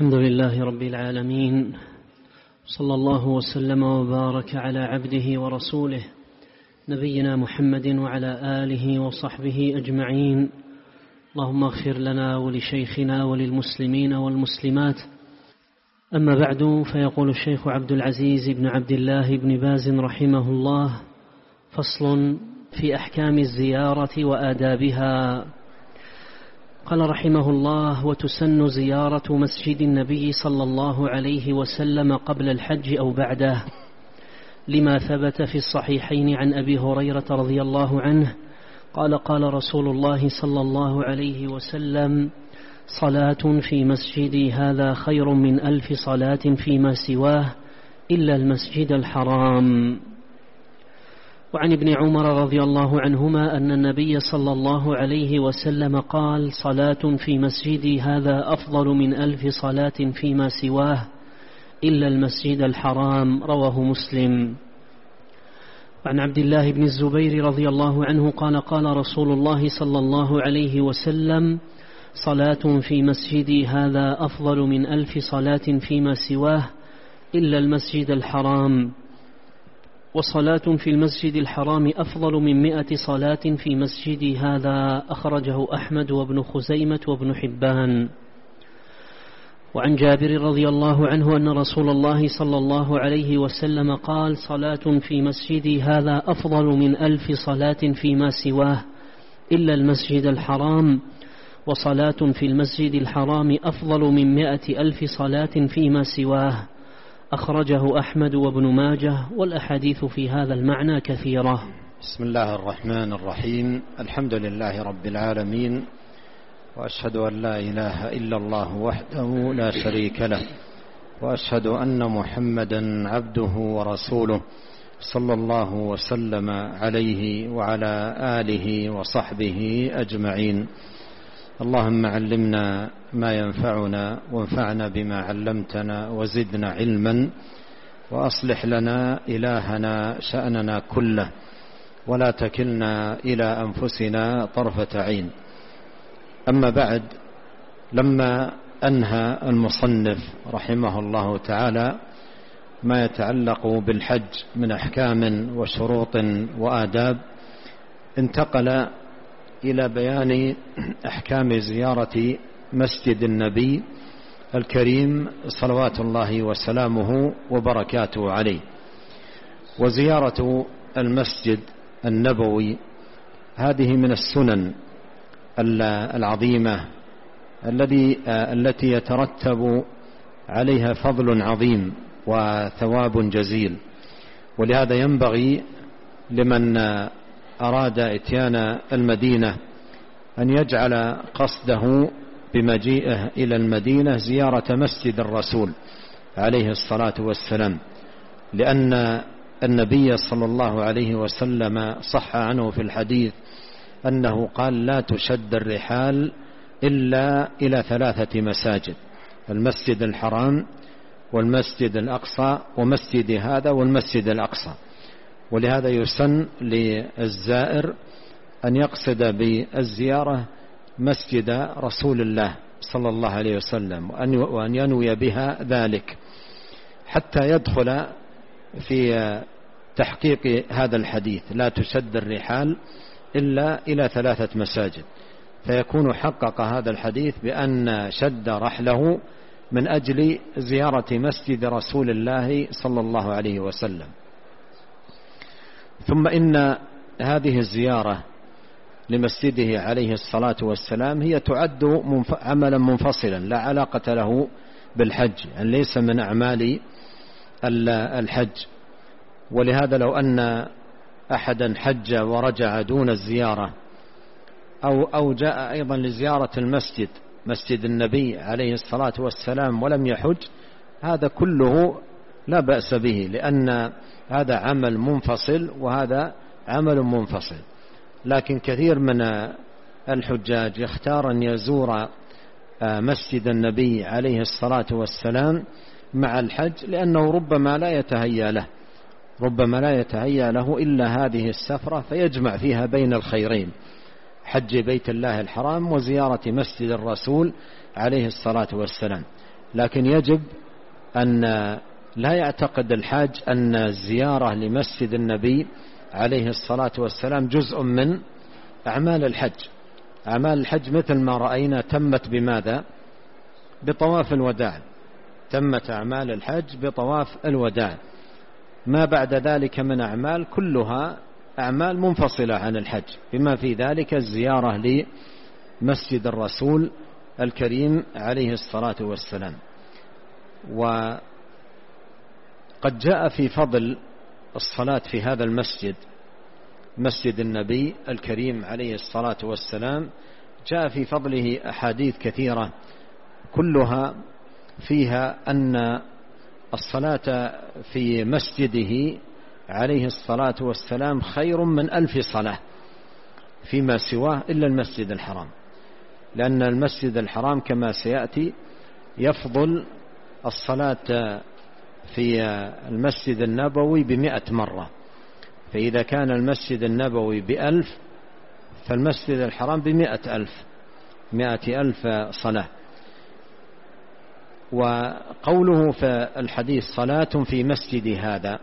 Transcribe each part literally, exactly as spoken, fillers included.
الحمد لله رب العالمين، صلى الله وسلم وبارك على عبده ورسوله نبينا محمد وعلى آله وصحبه أجمعين. اللهم اغفر لنا ولشيخنا وللمسلمين والمسلمات. أما بعد، فيقول الشيخ عبد العزيز بن عبد الله بن باز رحمه الله: فصل في أحكام الزيارة وآدابها. قال رحمه الله: وتسن زيارة مسجد النبي صلى الله عليه وسلم قبل الحج أو بعده، لما ثبت في الصحيحين عن أبي هريرة رضي الله عنه قال: قال رسول الله صلى الله عليه وسلم: صلاة في مسجدي هذا خير من ألف صلاة فيما سواه إلا المسجد الحرام. وعن ابن عمر رضي الله عنهما أن النبي صلى الله عليه وسلم قال: صلاة في مسجدي هذا أفضل من ألف صلاة فيما سواه إلا المسجد الحرام. رواه مسلم. وعن عبد الله بن الزبير رضي الله عنه قال: قال رسول الله صلى الله عليه وسلم: صلاة في مسجدي هذا أفضل من ألف صلاة فيما سواه إلا المسجد الحرام، وصلاة في المسجد الحرام أفضل من مئة صلاة في مسجدي هذا. أخرجه أحمد وابن خزيمة وابن حبان. وعن جابر رضي الله عنه أن رسول الله صلى الله عليه وسلم قال: صلاة في مسجدي هذا أفضل من ألف صلاة فيما سواه إلا المسجد الحرام، وصلاة في المسجد الحرام أفضل من مئة ألف صلاة فيما سواه. أخرجه أحمد وابن ماجه، والأحاديث في هذا المعنى كثيرة. بسم الله الرحمن الرحيم. الحمد لله رب العالمين، وأشهد أن لا إله إلا الله وحده لا شريك له، وأشهد أن محمدا عبده ورسوله صلى الله وسلم عليه وعلى آله وصحبه أجمعين. اللهم علمنا ما ينفعنا، وانفعنا بما علمتنا، وزدنا علما، وأصلح لنا إلهنا شأننا كله، ولا تكلنا إلى أنفسنا طرفة عين. أما بعد، لما أنهى المصنف رحمه الله تعالى ما يتعلق بالحج من أحكام وشروط وآداب، انتقل إلى بيان أحكام زيارة مسجد النبي الكريم صلوات الله وسلامه وبركاته عليه. وزيارة المسجد النبوي هذه من السنن العظيمة الذي التي يترتب عليها فضل عظيم وثواب جزيل، ولهذا ينبغي لمن أراد إتيان المدينة أن يجعل قصده بمجيئه إلى المدينة زيارة مسجد الرسول عليه الصلاة والسلام، لأن النبي صلى الله عليه وسلم صح عنه في الحديث أنه قال: لا تشد الرحال إلا إلى ثلاثة مساجد: المسجد الحرام، والمسجد الأقصى، ومسجد هذا والمسجد الأقصى. ولهذا يسن للزائر أن يقصد بالزيارة مسجد رسول الله صلى الله عليه وسلم، وأن ينوي بها ذلك حتى يدخل في تحقيق هذا الحديث: لا تشد الرحال إلا إلى ثلاثة مساجد، فيكون حقق هذا الحديث بأن شد رحله من أجل زيارة مسجد رسول الله صلى الله عليه وسلم. ثم إن هذه الزيارة لمسجده عليه الصلاة والسلام هي تعد عملا منفصلا لا علاقة له بالحج، يعني ليس من أعمال الحج. ولهذا لو أن أحدا حج ورجع دون الزيارة، أو أو جاء أيضا لزيارة المسجد مسجد النبي عليه الصلاة والسلام ولم يحج، هذا كله لا بأس به، لأن هذا عمل منفصل وهذا عمل منفصل. لكن كثير من الحجاج يختار أن يزور مسجد النبي عليه الصلاة والسلام مع الحج، لأنه ربما لا يتهيأ له ربما لا يتهيأ له إلا هذه السفرة، فيجمع فيها بين الخيرين: حج بيت الله الحرام وزيارة مسجد الرسول عليه الصلاة والسلام. لكن يجب أن لا يعتقد الحاج أن الزيارة لمسجد النبي عليه الصلاة والسلام جزء من أعمال الحج. أعمال الحج مثل ما رأينا تمت بماذا؟ بطواف الوداع. تمت أعمال الحج بطواف الوداع. ما بعد ذلك من أعمال كلها أعمال منفصلة عن الحج، بما في ذلك الزيارة لمسجد الرسول الكريم عليه الصلاة والسلام. وقد جاء في فضل الصلاة في هذا المسجد، مسجد النبي الكريم عليه الصلاة والسلام، جاء في فضله أحاديث كثيرة كلها فيها أن الصلاة في مسجده عليه الصلاة والسلام خير من ألف صلاة فيما سواه إلا المسجد الحرام، لأن المسجد الحرام كما سيأتي يفضل الصلاة في المسجد النبوي بمئة مرة. فإذا كان المسجد النبوي بألف فالمسجد الحرام بمئة ألف، مئة ألف صلاة. وقوله في الحديث صلاة في مسجد هذا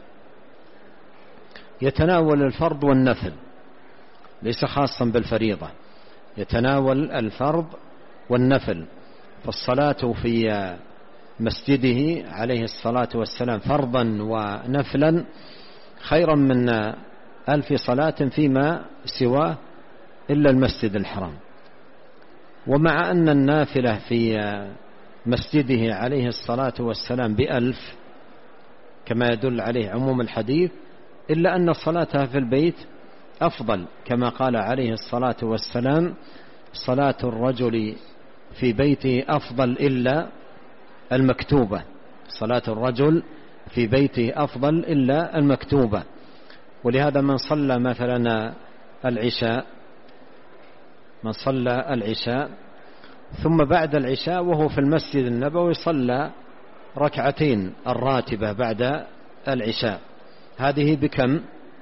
يتناول الفرض والنفل، ليس خاصا بالفريضة، يتناول الفرض والنفل. فالصلاة في مسجده عليه الصلاة والسلام فرضا ونفلا خيرا من ألف صلاة فيما سواه إلا المسجد الحرام. ومع أن النافلة في مسجده عليه الصلاة والسلام بألف كما يدل عليه عموم الحديث، إلا أن صلاتها في البيت أفضل، كما قال عليه الصلاة والسلام صلاة الرجل في بيته أفضل إلا المكتوبة. صلاة الرجل في بيته أفضل إلا المكتوبة. ولهذا من صلى مثلا العشاء من صلى العشاء ثم بعد العشاء وهو في المسجد النبوي صلى ركعتين الراتبة بعد العشاء، هذه بكم؟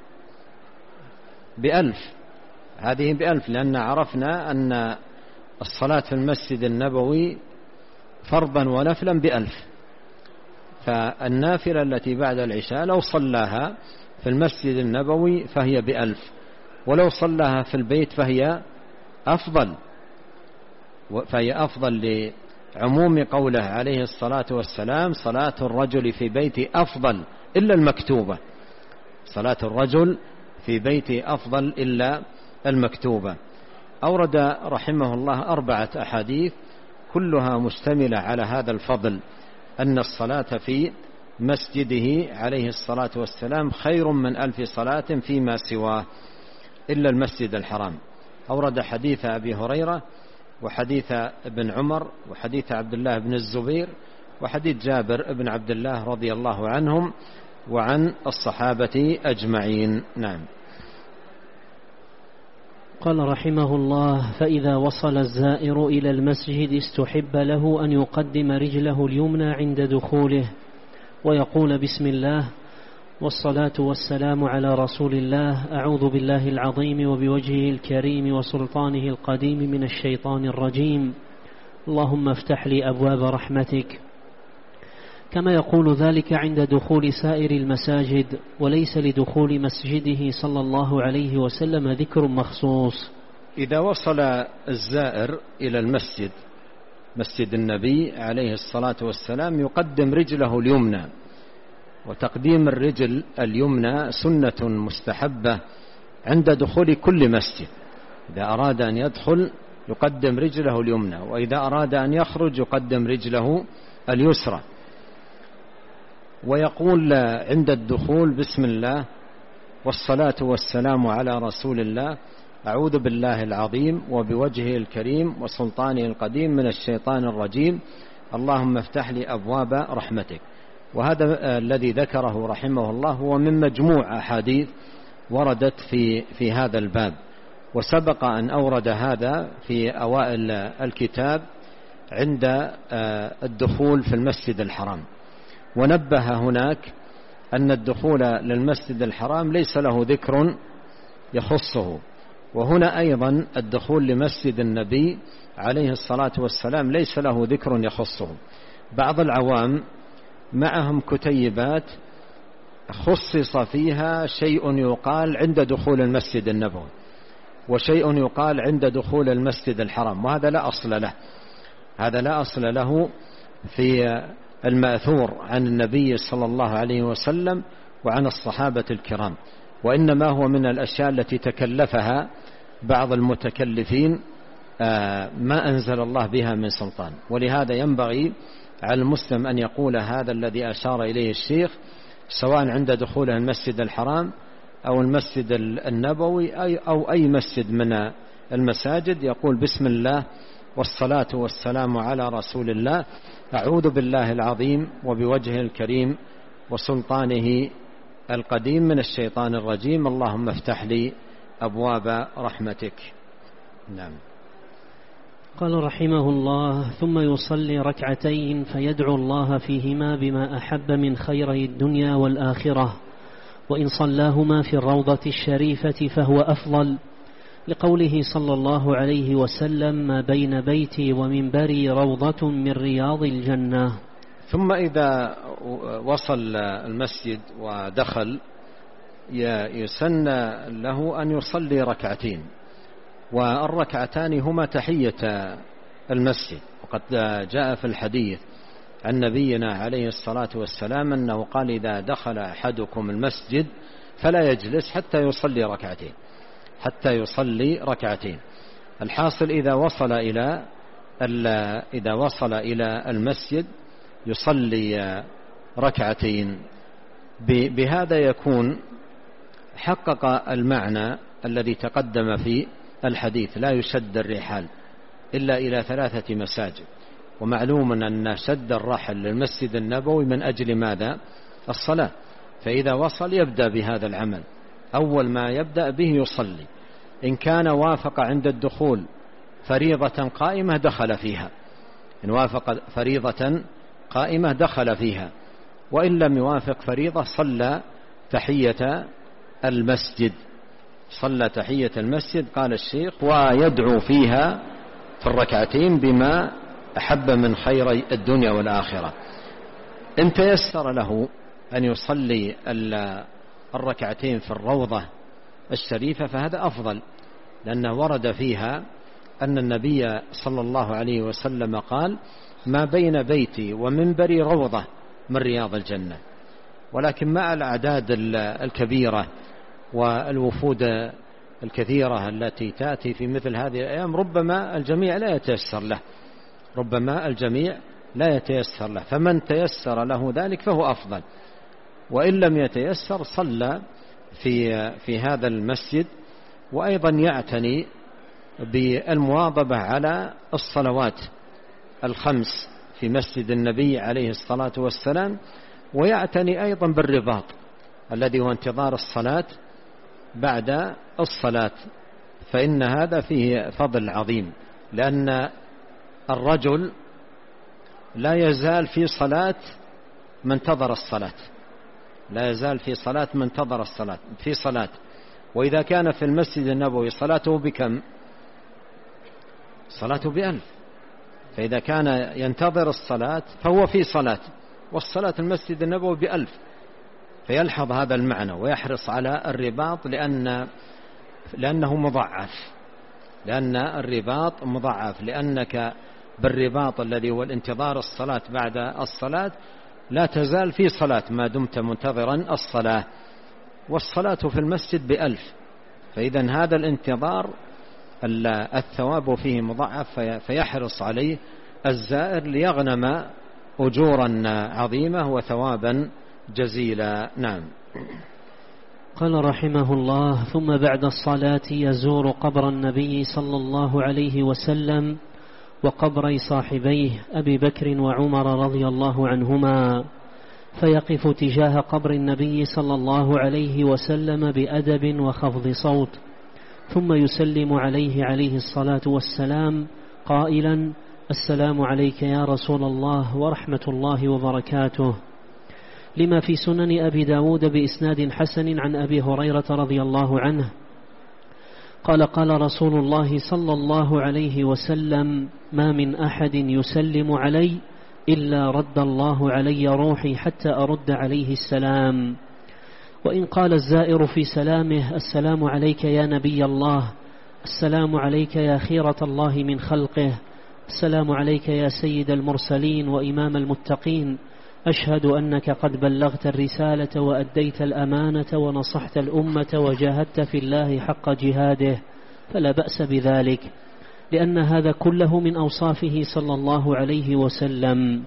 بألف. هذه بألف، لأن عرفنا أن الصلاة في المسجد النبوي فرضا ونفلا بألف. فالنافلة التي بعد العشاء لو صلاها في المسجد النبوي فهي بألف، ولو صلاها في البيت فهي أفضل فهي أفضل لعموم قوله عليه الصلاة والسلام صلاة الرجل في بيته أفضل إلا المكتوبة. صلاة الرجل في بيته أفضل إلا المكتوبة. أورد رحمه الله أربعة أحاديث كلها مشتملة على هذا الفضل، أن الصلاة في مسجده عليه الصلاة والسلام خير من ألف صلاة فيما سواه إلا المسجد الحرام. أورد حديث أبي هريرة وحديث ابن عمر وحديث عبد الله بن الزبير وحديث جابر بن عبد الله رضي الله عنهم وعن الصحابة أجمعين. نعم. قال رحمه الله: فإذا وصل الزائر إلى المسجد استحب له أن يقدم رجله اليمنى عند دخوله ويقول بسم الله والصلاة والسلام على رسول الله، أعوذ بالله العظيم وبوجهه الكريم وسلطانه القديم من الشيطان الرجيم، اللهم افتح لي أبواب رحمتك، كما يقول ذلك عند دخول سائر المساجد، وليس لدخول مسجده صلى الله عليه وسلم ذكر مخصوص. إذا وصل الزائر إلى المسجد مسجد النبي عليه الصلاة والسلام يقدم رجله اليمنى، وتقديم الرجل اليمنى سنة مستحبة عند دخول كل مسجد. إذا أراد أن يدخل يقدم رجله اليمنى، وإذا أراد أن يخرج يقدم رجله اليسرى، ويقول عند الدخول بسم الله والصلاة والسلام على رسول الله، أعوذ بالله العظيم وبوجهه الكريم وسلطانه القديم من الشيطان الرجيم، اللهم افتح لي أبواب رحمتك. وهذا الذي ذكره رحمه الله هو من مجموع أحاديث وردت في في هذا الباب، وسبق أن أورد هذا في أوائل الكتاب عند الدخول في المسجد الحرام، ونبه هناك أن الدخول للمسجد الحرام ليس له ذكر يخصه، وهنا أيضا الدخول لمسجد النبي عليه الصلاة والسلام ليس له ذكر يخصه. بعض العوام معهم كتيبات خصص فيها شيء يقال عند دخول المسجد النبوي وشيء يقال عند دخول المسجد الحرام، وهذا لا أصل له، هذا لا أصل له في المأثور عن النبي صلى الله عليه وسلم وعن الصحابة الكرام، وإنما هو من الأشياء التي تكلفها بعض المتكلفين ما أنزل الله بها من سلطان. ولهذا ينبغي على المسلم أن يقول هذا الذي أشار إليه الشيخ، سواء عند دخول المسجد الحرام أو المسجد النبوي أو أي مسجد من المساجد، يقول بسم الله والصلاة والسلام على رسول الله، أعوذ بالله العظيم وبوجهه الكريم وسلطانه القديم من الشيطان الرجيم، اللهم افتح لي أبواب رحمتك. نعم. قال رحمه الله: ثم يصلي ركعتين فيدعو الله فيهما بما أحب من خيري الدنيا والآخرة، وإن صلاهما في الروضة الشريفة فهو أفضل، لقوله صلى الله عليه وسلم: ما بين بيتي ومنبري روضة من رياض الجنة. ثم إذا وصل المسجد ودخل يسن له أن يصلي ركعتين، والركعتان هما تحية المسجد، وقد جاء في الحديث عن نبينا عليه الصلاة والسلام أنه قال: إذا دخل أحدكم المسجد فلا يجلس حتى يصلي ركعتين، حتى يصلي ركعتين. الحاصل إذا وصل إلى إذا وصل إلى المسجد يصلي ركعتين، بهذا يكون حقق المعنى الذي تقدم في الحديث: لا يشد الرحال إلا إلى ثلاثة مساجد. ومعلوم أن شد الرحل للمسجد النبوي من أجل ماذا؟ الصلاة. فإذا وصل يبدأ بهذا العمل، أول ما يبدأ به يصلي. إن كان وافق عند الدخول فريضة قائمة دخل فيها، إن وافق فريضة قائمة دخل فيها، وإن لم يوافق فريضة صلى تحية المسجد، صلى تحية المسجد. قال الشيخ: ويدعو فيها في الركعتين بما أحب من خيري الدنيا والآخرة. إن تيسر له أن يصلي الركعتين في الروضة الشريفة فهذا أفضل، لأنه ورد فيها أن النبي صلى الله عليه وسلم قال: ما بين بيتي ومنبري روضة من رياض الجنة. ولكن مع الأعداد الكبيرة والوفود الكثيرة التي تأتي في مثل هذه الأيام ربما الجميع لا يتيسر له، ربما الجميع لا يتيسر له، فمن تيسر له ذلك فهو أفضل. وإن لم يتيسر صلى في في هذا المسجد. وأيضا يعتني بالمواظبة على الصلوات الخمس في مسجد النبي عليه الصلاة والسلام، ويعتني أيضا بالرباط الذي هو انتظار الصلاة بعد الصلاة، فإن هذا فيه فضل عظيم، لأن الرجل لا يزال في صلاة من انتظر الصلاة، لا يزال في صلاة من انتظر الصلاة في صلاة. وإذا كان في المسجد النبوي صلاته بكم؟ صلاته بألف. فإذا كان ينتظر الصلاة فهو في صلاة، والصلاة المسجد النبوي بألف. فيلحظ هذا المعنى ويحرص على الرباط، لأن لأنه مضاعف، لأن الرباط مضاعف، لأنك بالرباط الذي هو الانتظار الصلاة بعد الصلاة لا تزال في صلاة ما دمت منتظرا الصلاة، والصلاة في المسجد بألف. فإذا هذا الانتظار الثواب فيه مضاعف، فيحرص عليه الزائر ليغنم أجورا عظيمة وثوابا جزيلا. نعم. قال رحمه الله: ثم بعد الصلاة يزور قبر النبي صلى الله عليه وسلم وقبري صاحبيه أبي بكر وعمر رضي الله عنهما، فيقف تجاه قبر النبي صلى الله عليه وسلم بأدب وخفض صوت، ثم يسلم عليه عليه الصلاة والسلام قائلا: السلام عليك يا رسول الله ورحمة الله وبركاته، لما في سنن أبي داود بإسناد حسن عن أبي هريرة رضي الله عنه قال: قال رسول الله صلى الله عليه وسلم: ما من أحد يسلم علي إلا رد الله علي روحي حتى أرد عليه السلام. وإن قال الزائر في سلامه: السلام عليك يا نبي الله، السلام عليك يا خيرة الله من خلقه، السلام عليك يا سيد المرسلين وإمام المتقين، أشهد أنك قد بلغت الرسالة وأديت الأمانة ونصحت الأمة وجاهدت في الله حق جهاده، فلا بأس بذلك، لأن هذا كله من أوصافه صلى الله عليه وسلم.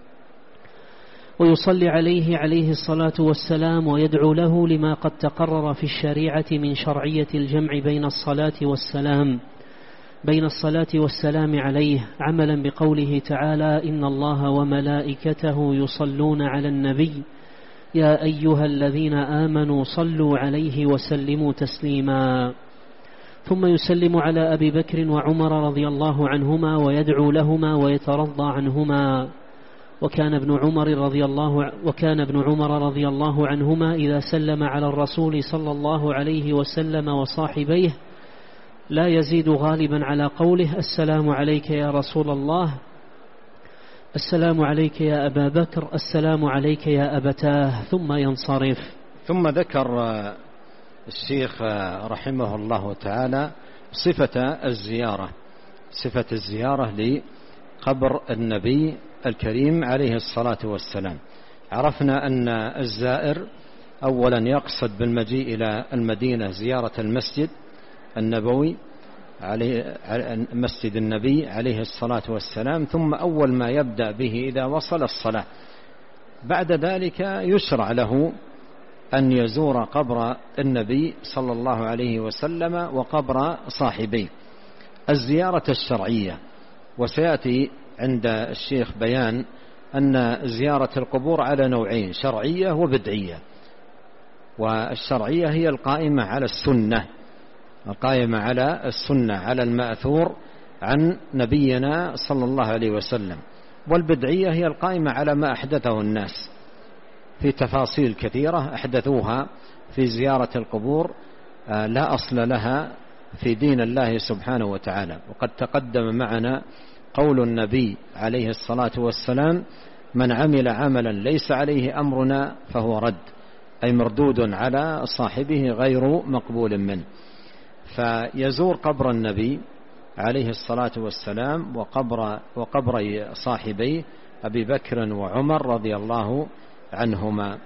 ويصلي عليه عليه الصلاة والسلام ويدعو له لما قد تقرر في الشريعة من شرعية الجمع بين الصلاة والسلام بين الصلاة والسلام عليه، عملا بقوله تعالى: إن الله وملائكته يصلون على النبي يا أيها الذين آمنوا صلوا عليه وسلموا تسليما. ثم يسلم على أبي بكر وعمر رضي الله عنهما ويدعو لهما ويترضى عنهما. وكان ابن عمر رضي الله وكان ابن عمر رضي الله عنهما إذا سلم على الرسول صلى الله عليه وسلم وصاحبيه لا يزيد غالبا على قوله: السلام عليك يا رسول الله، السلام عليك يا أبا بكر، السلام عليك يا أبتاه، ثم ينصرف. ثم ذكر الشيخ رحمه الله تعالى صفة الزيارة صفة الزيارة لقبر النبي الكريم عليه الصلاة والسلام. عرفنا أن الزائر أولا يقصد بالمجيء إلى المدينة زيارة المسجد النبوي عليه مسجد النبي عليه الصلاة والسلام، ثم أول ما يبدأ به إذا وصل الصلاة. بعد ذلك يشرع له أن يزور قبر النبي صلى الله عليه وسلم وقبر صاحبيه، الزيارة الشرعية. وسيأتي عند الشيخ بيان أن زيارة القبور على نوعين: شرعية وبدعية. والشرعية هي القائمة على السنة القائمة على السنة على المأثور عن نبينا صلى الله عليه وسلم، والبدعية هي القائمة على ما أحدثه الناس في تفاصيل كثيرة أحدثوها في زيارة القبور لا أصل لها في دين الله سبحانه وتعالى. وقد تقدم معنا قول النبي عليه الصلاة والسلام: من عمل عملا ليس عليه أمرنا فهو رد، أي مردود على صاحبه غير مقبول منه. فيزور قبر النبي عليه الصلاة والسلام وقبر وقبر صاحبيه أبي بكر وعمر رضي الله عنهما.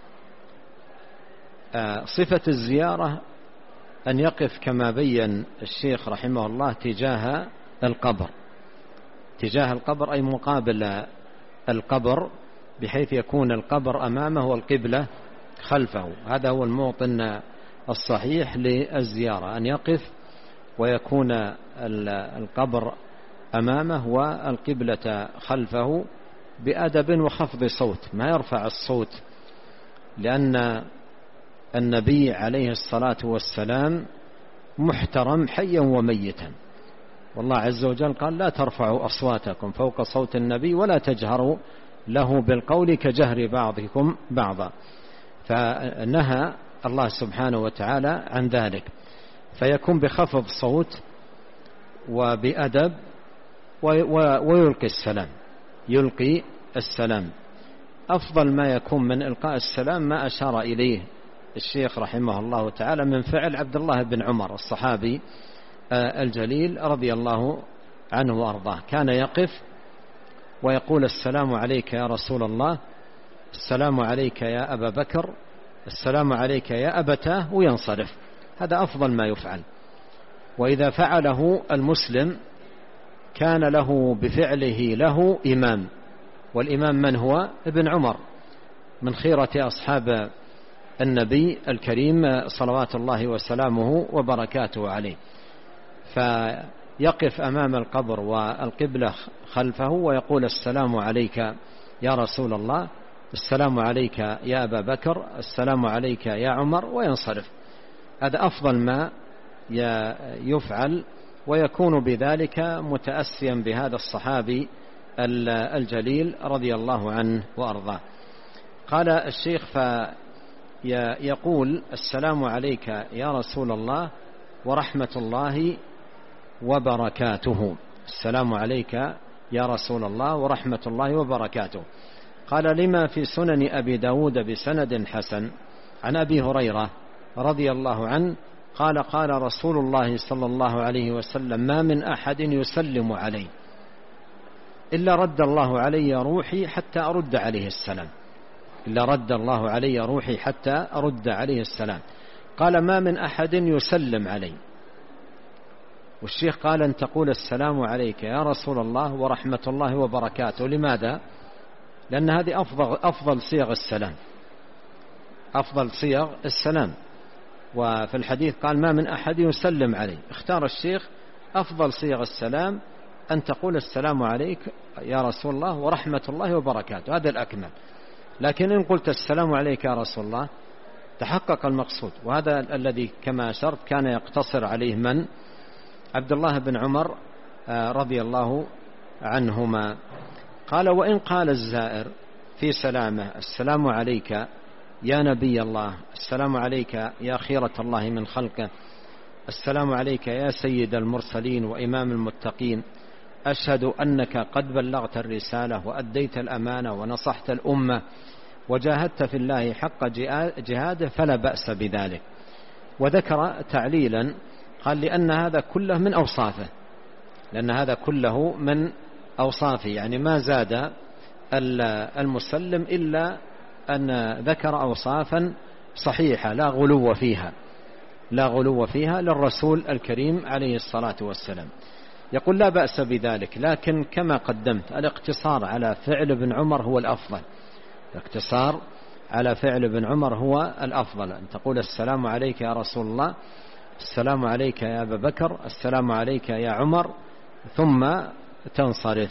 صفة الزيارة أن يقف كما بين الشيخ رحمه الله تجاه القبر تجاه القبر أي مقابل القبر، بحيث يكون القبر أمامه والقبلة خلفه. هذا هو الموطن الصحيح للزيارة، أن يقف ويكون القبر أمامه والقبلة خلفه بأدب وخفض صوت، ما يرفع الصوت، لأن النبي عليه الصلاة والسلام محترم حيا وميتا، والله عز وجل قال: لا ترفعوا أصواتكم فوق صوت النبي ولا تجهروا له بالقول كجهر بعضكم بعضا. فنهى الله سبحانه وتعالى عن ذلك، فيكون بخفض صوت وبأدب ويلقي السلام يلقي السلام. أفضل ما يكون من إلقاء السلام ما أشار إليه الشيخ رحمه الله تعالى من فعل عبد الله بن عمر الصحابي الجليل رضي الله عنه وأرضاه. كان يقف ويقول: السلام عليك يا رسول الله، السلام عليك يا أبا بكر، السلام عليك يا أبتاه، وينصرف. هذا أفضل ما يفعل. وإذا فعله المسلم كان له بفعله له إمام، والإمام من هو؟ ابن عمر، من خيرة أصحاب النبي الكريم صلوات الله وسلامه وبركاته عليه. فيقف أمام القبر والقبلة خلفه ويقول: السلام عليك يا رسول الله، السلام عليك يا أبا بكر، السلام عليك يا عمر، وينصرف. هذا أفضل ما يفعل، ويكون بذلك متأسيا بهذا الصحابي الجليل رضي الله عنه وأرضاه. قال الشيخ: فيقول: السلام عليك يا رسول الله ورحمة الله وبركاته. السلام عليك يا رسول الله ورحمة الله وبركاته. قال: لما في سنن أبي داود بسند حسن عن أبي هريرة رضي الله عنه قال: قال رسول الله صلى الله عليه وسلم: ما من أحد يسلم علي إلا رد الله علي روحي حتى أرد عليه السلام إلا رد الله علي روحي حتى أرد عليه السلام. قال: ما من أحد يسلم علي. والشيخ قال: أن تقول السلام عليك يا رسول الله ورحمة الله وبركاته. لماذا؟ لأن هذه أفضل, أفضل صيغ السلام أفضل صيغ السلام. وفي الحديث قال: ما من أحد يسلم علي. اختار الشيخ أفضل صيغ السلام أن تقول السلام عليك يا رسول الله ورحمة الله وبركاته، هذا الأكمل. لكن إن قلت السلام عليك يا رسول الله تحقق المقصود، وهذا الذي كما أشرت كان يقتصر عليه من؟ عبد الله بن عمر رضي الله عنهما. قال: وإن قال الزائر في سلامه: السلام عليك يا نبي الله، السلام عليك يا خيرة الله من خلقه، السلام عليك يا سيد المرسلين وإمام المتقين، أشهد أنك قد بلغت الرسالة وأديت الأمانة ونصحت الأمة وجاهدت في الله حق جهاده، فلا بأس بذلك. وذكر تعليلا قال: لأن هذا كله من أوصافه لأن هذا كله من أوصافه يعني ما زاد المسلم إلا أن ذكر أوصافا صحيحة لا غلو فيها لا غلو فيها للرسول الكريم عليه الصلاة والسلام. يقول: لا بأس بذلك، لكن كما قدمت الاقتصار على فعل ابن عمر هو الأفضل الاقتصار على فعل ابن عمر هو الأفضل، أن تقول: السلام عليك يا رسول الله، السلام عليك يا أبا بكر، السلام عليك يا عمر، ثم تنصرف.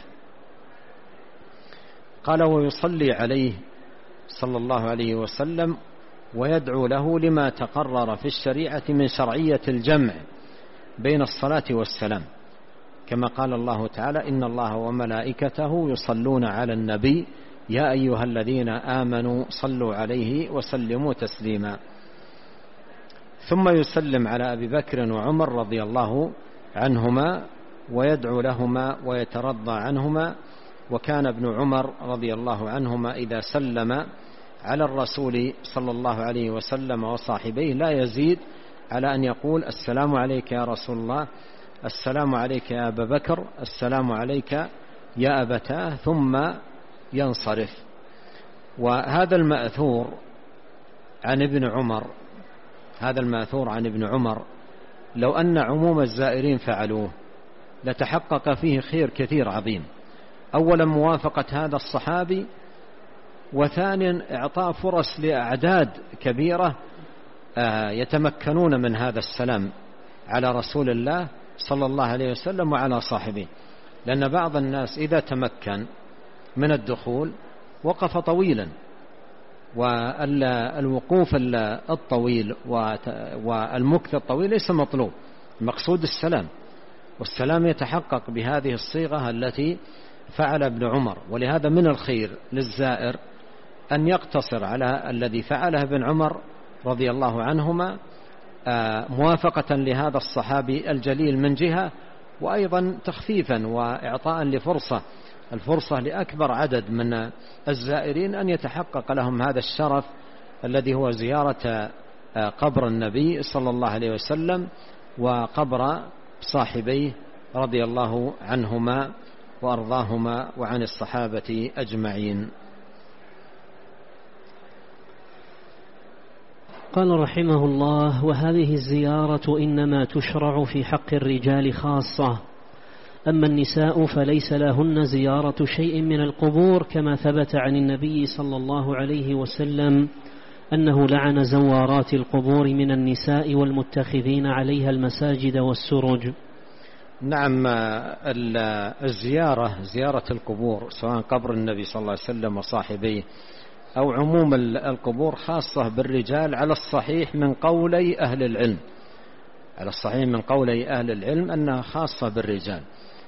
قال: ويصلي عليه صلى الله عليه وسلم ويدعو له لما تقرر في الشريعة من شرعية الجمع بين الصلاة والسلام، كما قال الله تعالى: إن الله وملائكته يصلون على النبي يا أيها الذين آمنوا صلوا عليه وسلموا تسليما. ثم يسلم على أبي بكر وعمر رضي الله عنهما ويدعو لهما ويترضى عنهما. وكان ابن عمر رضي الله عنهما إذا سلم على الرسول صلى الله عليه وسلم وصاحبيه لا يزيد على أن يقول: السلام عليك يا رسول الله، السلام عليك يا أبا بكر، السلام عليك يا أبتاه، ثم ينصرف. وهذا المأثور عن ابن عمر هذا المأثور عن ابن عمر لو أن عموم الزائرين فعلوه لتحقق فيه خير كثير عظيم. أولا موافقة هذا الصحابي، وثانيا إعطاء فرص لأعداد كبيرة يتمكنون من هذا السلام على رسول الله صلى الله عليه وسلم وعلى صاحبه. لأن بعض الناس إذا تمكن من الدخول وقف طويلا، والوقوف الطويل والمكث الطويل ليس مطلوب، المقصود السلام، والسلام يتحقق بهذه الصيغة التي فعل ابن عمر. ولهذا من الخير للزائر أن يقتصر على الذي فعله ابن عمر رضي الله عنهما موافقة لهذا الصحابي الجليل من جهة، وأيضا تخفيفا وإعطاء لفرصة الفرصة لأكبر عدد من الزائرين أن يتحقق لهم هذا الشرف الذي هو زيارة قبر النبي صلى الله عليه وسلم وقبر صاحبيه رضي الله عنهما وأرضاهما وعن الصحابة أجمعين. قال رحمه الله: وهذه الزيارة إنما تشرع في حق الرجال خاصة، أما النساء فليس لهن زيارة شيء من القبور، كما ثبت عن النبي صلى الله عليه وسلم أنه لعن زوارات القبور من النساء والمتخذين عليها المساجد والسرج. نعم، الزيارة زيارة القبور سواء قبر النبي صلى الله عليه وسلم وصاحبيه أو عموم القبور خاصة بالرجال على الصحيح من قولي أهل العلم على الصحيح من قولي أهل العلم أنها خاصة بالرجال.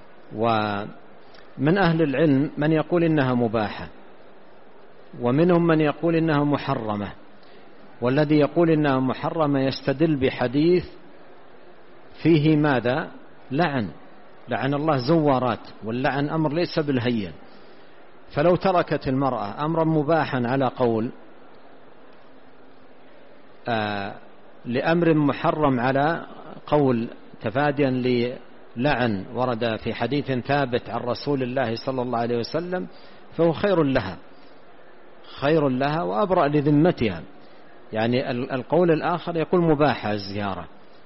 ومن أهل العلم من يقول إنها مباحة، ومنهم من يقول إنها محرمة، والذي يقول إنها محرمة يستدل بحديث فيه ماذا؟ لعن لعن الله زوارات، واللعن أمر ليس بالهين. فلو تركت المرأة أمرا مباحا على قول آه لأمر محرم على قول تفاديا للعن ورد في حديث ثابت عن رسول الله صلى الله عليه وسلم، فهو خير لها، خير لها وأبرأ لذمتها. يعني القول الآخر يقول مباحة الزيارة،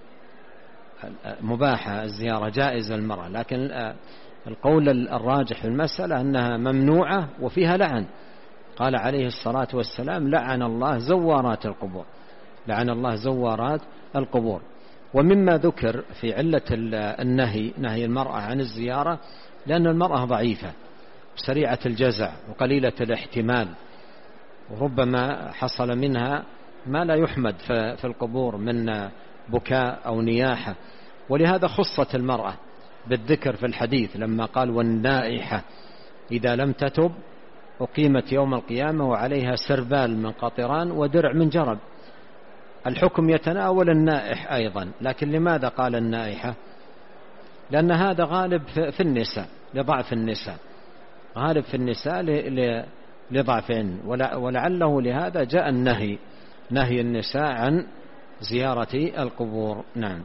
مباحة الزيارة جائزة المرأة، لكن القول الراجح في المسألة أنها ممنوعة وفيها لعن. قال عليه الصلاة والسلام لعن الله زوارات القبور، لعن الله زوارات القبور. ومما ذكر في علة النهي، نهي المرأة عن الزيارة، لأن المرأة ضعيفة سريعة الجزع وقليلة الاحتمال، وربما حصل منها ما لا يحمد في القبور من بكاء أو نياحة، ولهذا خصت المرأة بالذكر في الحديث لما قال والنائحة إذا لم تتب أقيمت يوم القيامة وعليها سربال من قطران ودرع من جرب. الحكم يتناول النائح أيضا، لكن لماذا قال النائحة؟ لأن هذا غالب في النساء لضعف النساء، غالب في النساء لضعفهن، ولعله لهذا جاء النهي، نهي النساء عن زيارة القبور. نعم.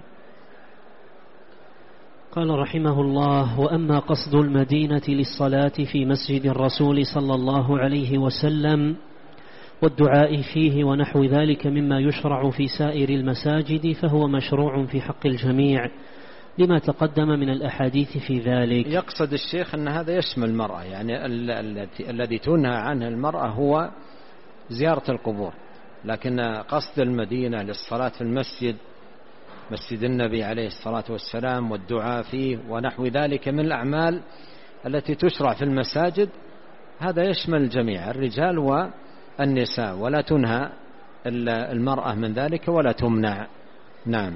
قال رحمه الله: وأما قصد المدينة للصلاة في مسجد الرسول صلى الله عليه وسلم والدعاء فيه ونحو ذلك مما يشرع في سائر المساجد فهو مشروع في حق الجميع لما تقدم من الأحاديث في ذلك. يقصد الشيخ أن هذا يشمل المرأة، يعني الذي تنهى عنه المرأة هو زيارة القبور، لكن قصد المدينة للصلاة في المسجد، مسجد النبي عليه الصلاة والسلام، والدعاء فيه ونحو ذلك من الأعمال التي تشرع في المساجد، هذا يشمل الجميع الرجال والنساء، ولا تنهى المرأة من ذلك ولا تمنع. نعم.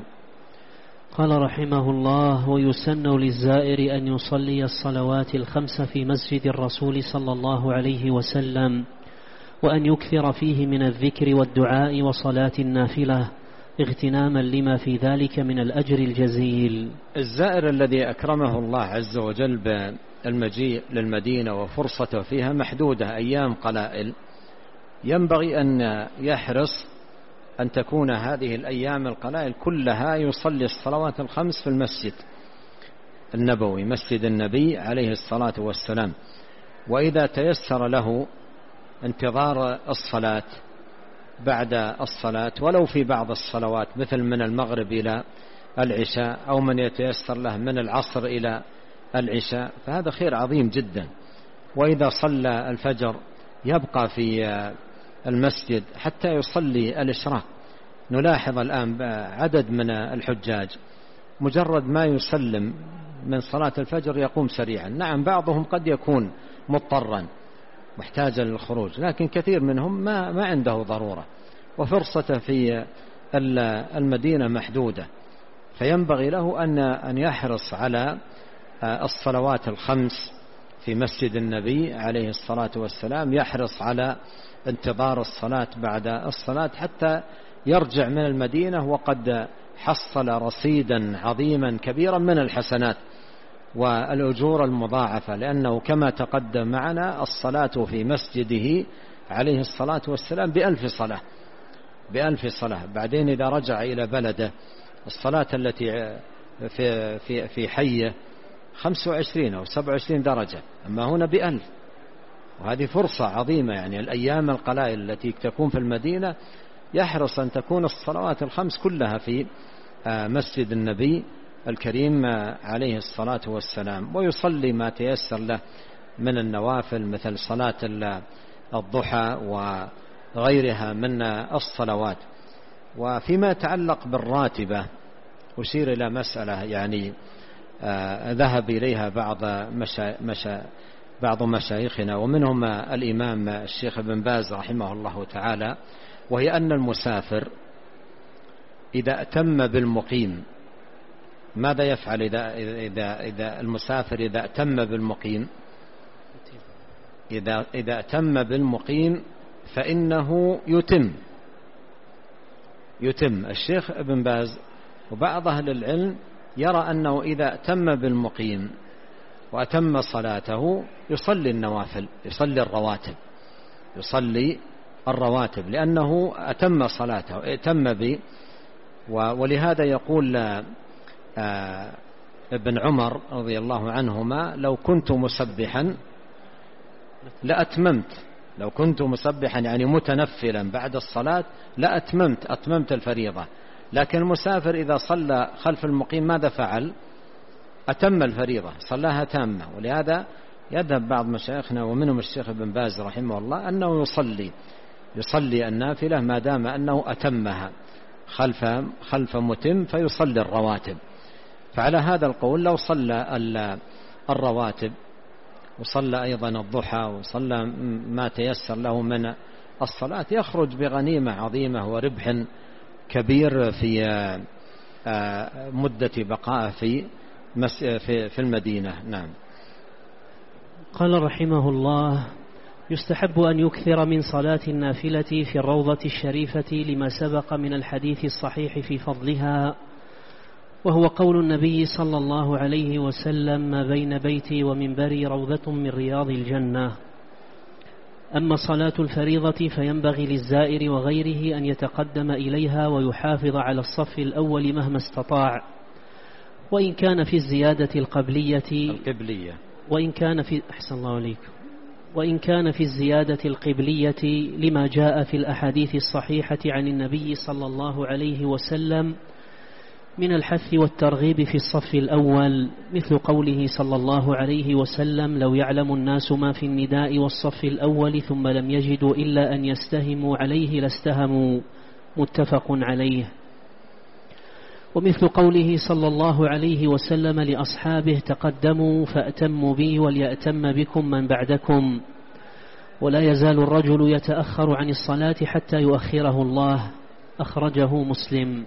قال رحمه الله: ويسن للزائر أن يصلي الصلوات الخمس في مسجد الرسول صلى الله عليه وسلم، وأن يكثر فيه من الذكر والدعاء وصلاة النافلة اغتناما لما في ذلك من الأجر الجزيل. الزائر الذي أكرمه الله عز وجل بالمجيء للمدينة وفرصته فيها محدودة أيام قلائل، ينبغي أن يحرص أن تكون هذه الأيام القلائل كلها يصلي الصلوات الخمس في المسجد النبوي، مسجد النبي عليه الصلاة والسلام. وإذا تيسر له انتظار الصلاة بعد الصلاة ولو في بعض الصلوات مثل من المغرب إلى العشاء، أو من يتيسر له من العصر إلى العشاء، فهذا خير عظيم جدا. وإذا صلى الفجر يبقى في المسجد حتى يصلي الإشراق. نلاحظ الآن عدد من الحجاج مجرد ما يسلم من صلاة الفجر يقوم سريعا. نعم بعضهم قد يكون مضطرا محتاجا للخروج، لكن كثير منهم ما, ما عنده ضرورة، وفرصته في المدينة محدودة، فينبغي له أن أن يحرص على الصلوات الخمس في مسجد النبي عليه الصلاة والسلام، يحرص على انتظار الصلاة بعد الصلاة حتى يرجع من المدينة وقد حصل رصيدا عظيما كبيرا من الحسنات والأجور المضاعفة، لأنه كما تقدم معنا الصلاة في مسجده عليه الصلاة والسلام بألف صلاة، بألف صلاة. بعدين إذا رجع إلى بلده الصلاة التي في في في حيه خمسة وعشرين أو سبعة وعشرين درجة، أما هنا بألف، وهذه فرصة عظيمة. يعني الأيام القلائل التي تكون في المدينة يحرص أن تكون الصلوات الخمس كلها في مسجد النبي الكريم عليه الصلاة والسلام، ويصلي ما تيسر له من النوافل مثل صلاة الضحى وغيرها من الصلوات. وفيما يتعلق بالراتبة أشير إلى مسألة يعني ذهب إليها بعض مشا مشا بعض مشايخنا ومنهم الإمام الشيخ ابن باز رحمه الله تعالى، وهي أن المسافر إذا أتم بالمقيم ماذا يفعل؟ إذا, إذا, إذا المسافر إذا أتم بالمقيم إذا, إذا أتم بالمقيم فإنه يتم يتم الشيخ ابن باز وبعض أهل العلم يرى أنه إذا أتم بالمقيم وأتم صلاته يصلي النوافل، يصلي الرواتب، يصلي الرواتب لأنه أتم صلاته، أتم ب ولهذا يقول ابن عمر رضي الله عنهما: لو كنت مسبحا لأتممت، لو كنت مسبحا يعني متنفلا بعد الصلاة لأتممت، أتممت الفريضة. لكن المسافر إذا صلى خلف المقيم ماذا فعل؟ أتم الفريضة، صلاها تامة. ولهذا يذهب بعض مشايخنا ومنهم الشيخ ابن باز رحمه الله أنه يصلي يصلي النافلة ما دام أنه أتمها خلف خلف متم، فيصلي الرواتب. فعلى هذا القول لو صلى الرواتب وصلى أيضا الضحى وصلى ما تيسر له من الصلاة يخرج بغنيمة عظيمة وربح كبير في مدة بقاء في في المدينة. نعم. قال رحمه الله: يستحب أن يكثر من صلاة النافلة في الروضة الشريفة لما سبق من الحديث الصحيح في فضلها، وهو قول النبي صلى الله عليه وسلم: ما بين بيتي ومنبري روضة من رياض الجنة. أما صلاة الفريضة فينبغي للزائر وغيره أن يتقدم إليها ويحافظ على الصف الأول مهما استطاع، وإن كان في الزيادة القبلية القبلية وإن كان في أحسن الله عليكم وإن كان في الزيادة القبلية لما جاء في الأحاديث الصحيحة عن النبي صلى الله عليه وسلم من الحث والترغيب في الصف الأول، مثل قوله صلى الله عليه وسلم: لو يعلم الناس ما في النداء والصف الأول ثم لم يجدوا إلا أن يستهموا عليه لاستهموا، متفق عليه. ومثل قوله صلى الله عليه وسلم لأصحابه: تقدموا فأتموا بي وليأتم بكم من بعدكم، ولا يزال الرجل يتأخر عن الصلاة حتى يؤخره الله، أخرجه مسلم.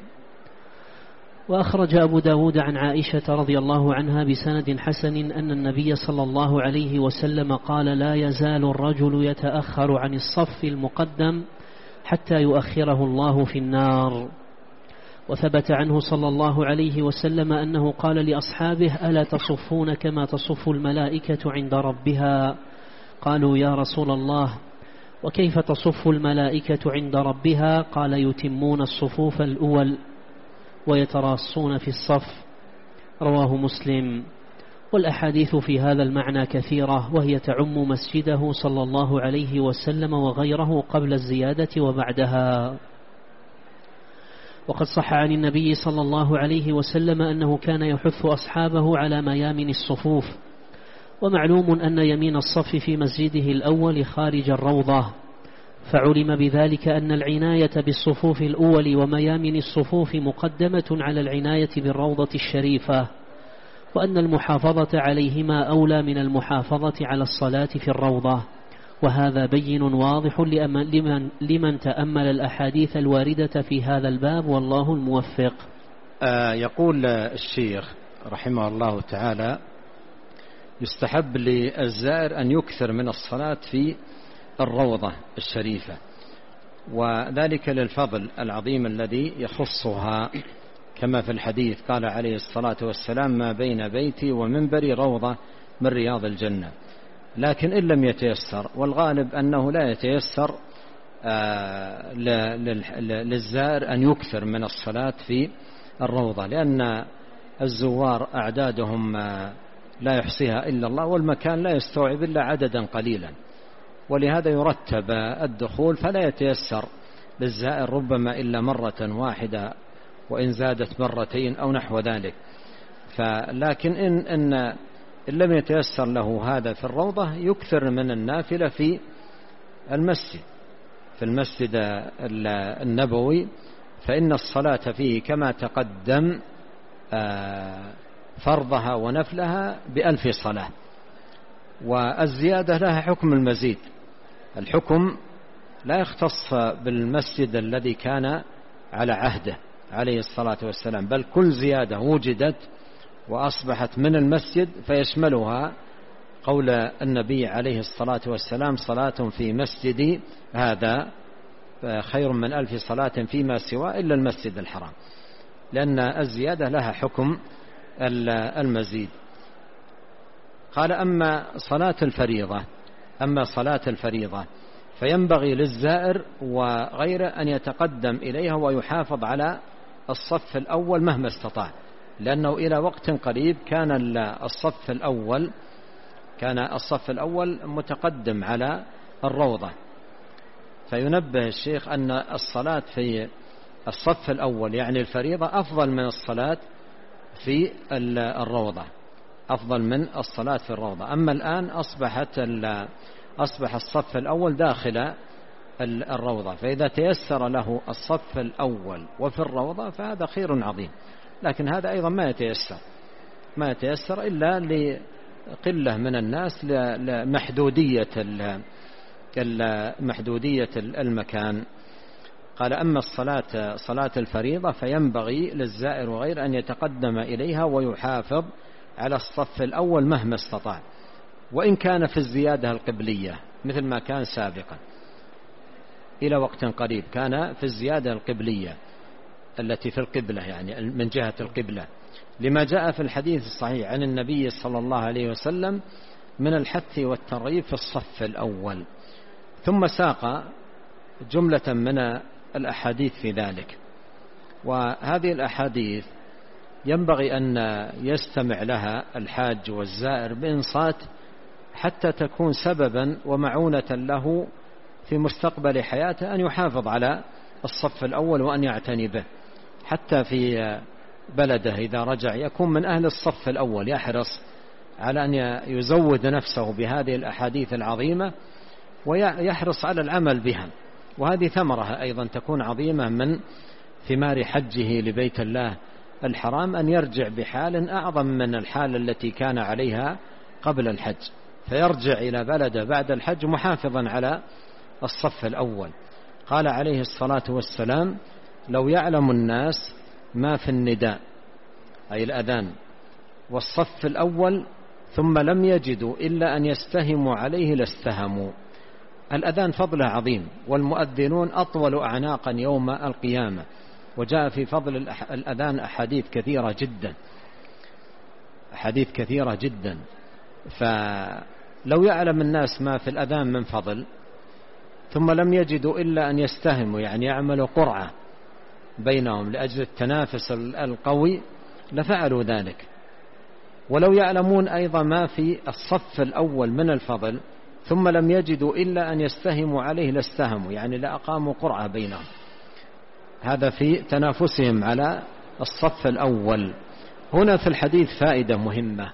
وأخرج أبو داود عن عائشة رضي الله عنها بسند حسن أن النبي صلى الله عليه وسلم قال: لا يزال الرجل يتأخر عن الصف المقدم حتى يؤخره الله في النار. وثبت عنه صلى الله عليه وسلم أنه قال لأصحابه: ألا تصفون كما تصف الملائكة عند ربها؟ قالوا: يا رسول الله، وكيف تصف الملائكة عند ربها؟ قال: يتمون الصفوف الأول ويتراصون في الصف. رواه مسلم. والأحاديث في هذا المعنى كثيرة، وهي تعم مسجده صلى الله عليه وسلم وغيره قبل الزيادة وبعدها. وقد صح عن النبي صلى الله عليه وسلم أنه كان يحث أصحابه على ميامن الصفوف، ومعلوم أن يمين الصف في مسجده الأول خارج الروضة، فعلم بذلك أن العناية بالصفوف الأول وميامن الصفوف مقدمة على العناية بالروضة الشريفة، وأن المحافظة عليهما أولى من المحافظة على الصلاة في الروضة. وهذا بين واضح لمن, لمن تأمل الأحاديث الواردة في هذا الباب، والله الموفق. آه يقول الشيخ رحمه الله تعالى: يستحب للزائر أن يكثر من الصلاة في الروضة الشريفة، وذلك للفضل العظيم الذي يخصها، كما في الحديث قال عليه الصلاة والسلام: ما بين بيتي ومنبري روضة من رياض الجنة. لكن إن لم يتيسر، والغالب أنه لا يتيسر آه للزائر أن يكثر من الصلاة في الروضة، لأن الزوار أعدادهم آه لا يحصيها إلا الله، والمكان لا يستوعب إلا عددا قليلا، ولهذا يرتب الدخول، فلا يتيسر للزائر ربما إلا مرة واحدة، وإن زادت مرتين أو نحو ذلك. فلكن إن, إن, إن لم يتيسر له هذا في الروضة، يكثر من النافلة في المسجد في المسجد النبوي، فإن الصلاة فيه كما تقدم فرضها ونفلها بألف صلاة، والزيادة لها حكم المزيد. الحكم لا يختص بالمسجد الذي كان على عهده عليه الصلاة والسلام، بل كل زيادة وجدت وأصبحت من المسجد فيشملها قول النبي عليه الصلاة والسلام: صلاة في مسجدي هذا خير من ألف صلاة فيما سوى إلا المسجد الحرام، لأن الزيادة لها حكم المزيد. قال أما صلاة الفريضة أما صلاة الفريضة فينبغي للزائر وغيره أن يتقدم إليها ويحافظ على الصف الأول مهما استطاع، لأنه إلى وقت قريب كان الصف الأول كان الصف الأول متقدم على الروضة. فينبه الشيخ أن الصلاة في الصف الأول يعني الفريضة أفضل من الصلاة في الروضة أفضل من الصلاة في الروضة. أما الآن أصبحت أصبح الصف الأول داخل الروضة، فإذا تيسر له الصف الأول وفي الروضة فهذا خير عظيم، لكن هذا أيضا ما يتيسر ما يتيسر إلا لقلة من الناس لمحدودية محدودية المكان. قال أما الصلاة صلاة الفريضة فينبغي للزائر وغير أن يتقدم إليها ويحافظ على الصف الأول مهما استطاع، وإن كان في الزيادة القبلية مثل ما كان سابقا إلى وقت قريب، كان في الزيادة القبلية التي في القبلة يعني من جهة القبلة، لما جاء في الحديث الصحيح عن النبي صلى الله عليه وسلم من الحث والترغيب في الصف الأول. ثم ساق جملة من الأحاديث في ذلك، وهذه الأحاديث ينبغي أن يستمع لها الحاج والزائر بإنصات حتى تكون سببا ومعونة له في مستقبل حياته أن يحافظ على الصف الأول وأن يعتني به، حتى في بلده إذا رجع يكون من أهل الصف الأول، يحرص على أن يزود نفسه بهذه الأحاديث العظيمة ويحرص على العمل بها. وهذه ثمرها أيضا تكون عظيمة من ثمار حجه لبيت الله الحرام، أن يرجع بحال أعظم من الحال التي كان عليها قبل الحج، فيرجع إلى بلده بعد الحج محافظا على الصف الأول. قال عليه الصلاة والسلام: لو يعلم الناس ما في النداء أي الأذان والصف الأول ثم لم يجدوا إلا أن يستهموا عليه لاستهموا. الأذان فضله عظيم، والمؤذنون أطول أعناقا يوم القيامة، وجاء في فضل الأذان أحاديث كثيرة جدا أحاديث كثيرة جدا فلو يعلم الناس ما في الأذان من فضل ثم لم يجدوا إلا أن يستهموا يعني يعملوا قرعة بينهم لأجل التنافس القوي لفعلوا ذلك. ولو يعلمون أيضا ما في الصف الأول من الفضل ثم لم يجدوا إلا أن يستهموا عليه لاستهموا يعني لأقاموا قرعة بينهم. هذا في تنافسهم على الصف الأول. هنا في الحديث فائدة مهمة،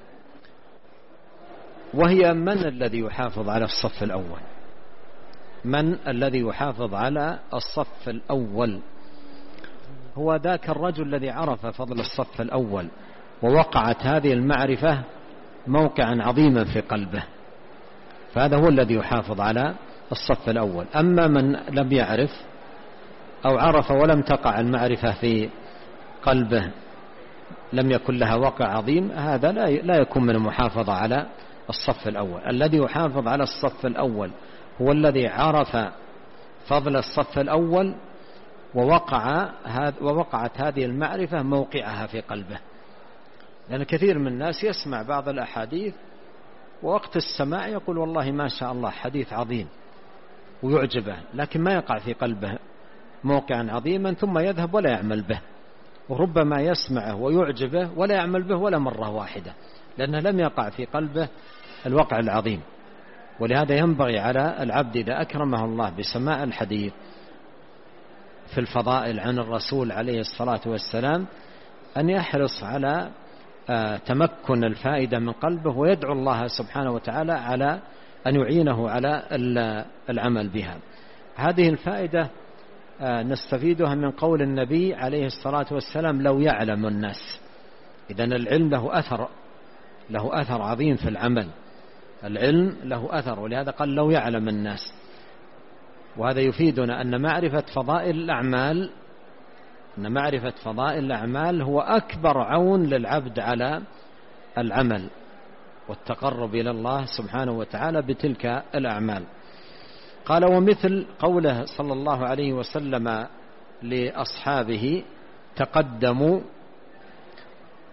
وهي من الذي يحافظ على الصف الأول؟ من الذي يحافظ على الصف الأول؟ هو ذاك الرجل الذي عرف فضل الصف الأول ووقعت هذه المعرفة موقعا عظيما في قلبه، فهذا هو الذي يحافظ على الصف الأول. أما من لم يعرف أو عرف ولم تقع المعرفة في قلبه، لم يكن لها وقع عظيم، هذا لا يكون من المحافظة على الصف الأول. الذي يحافظ على الصف الأول هو الذي عرف فضل الصف الأول ووقع ووقعت هذه المعرفة موقعها في قلبه. لأن كثير من الناس يسمع بعض الأحاديث ووقت السماع يقول والله ما شاء الله حديث عظيم ويعجبه، لكن ما يقع في قلبه موقعا عظيما ثم يذهب ولا يعمل به، وربما يسمعه ويعجبه ولا يعمل به ولا مرة واحدة، لأنه لم يقع في قلبه الوقع العظيم. ولهذا ينبغي على العبد إذا أكرمه الله بسماع الحديث في الفضائل عن الرسول عليه الصلاة والسلام أن يحرص على تمكن الفائدة من قلبه ويدعو الله سبحانه وتعالى على أن يعينه على العمل بها. هذه الفائدة نستفيدها من قول النبي عليه الصلاة والسلام: لو يعلم الناس. إذن العلم له أثر له أثر عظيم في العمل، العلم له أثر، ولهذا قال لو يعلم الناس. وهذا يفيدنا أن معرفة فضائل الأعمال أن معرفة فضائل الأعمال هو أكبر عون للعبد على العمل والتقرب إلى الله سبحانه وتعالى بتلك الأعمال. قال: ومثل قوله صلى الله عليه وسلم لأصحابه: تقدموا.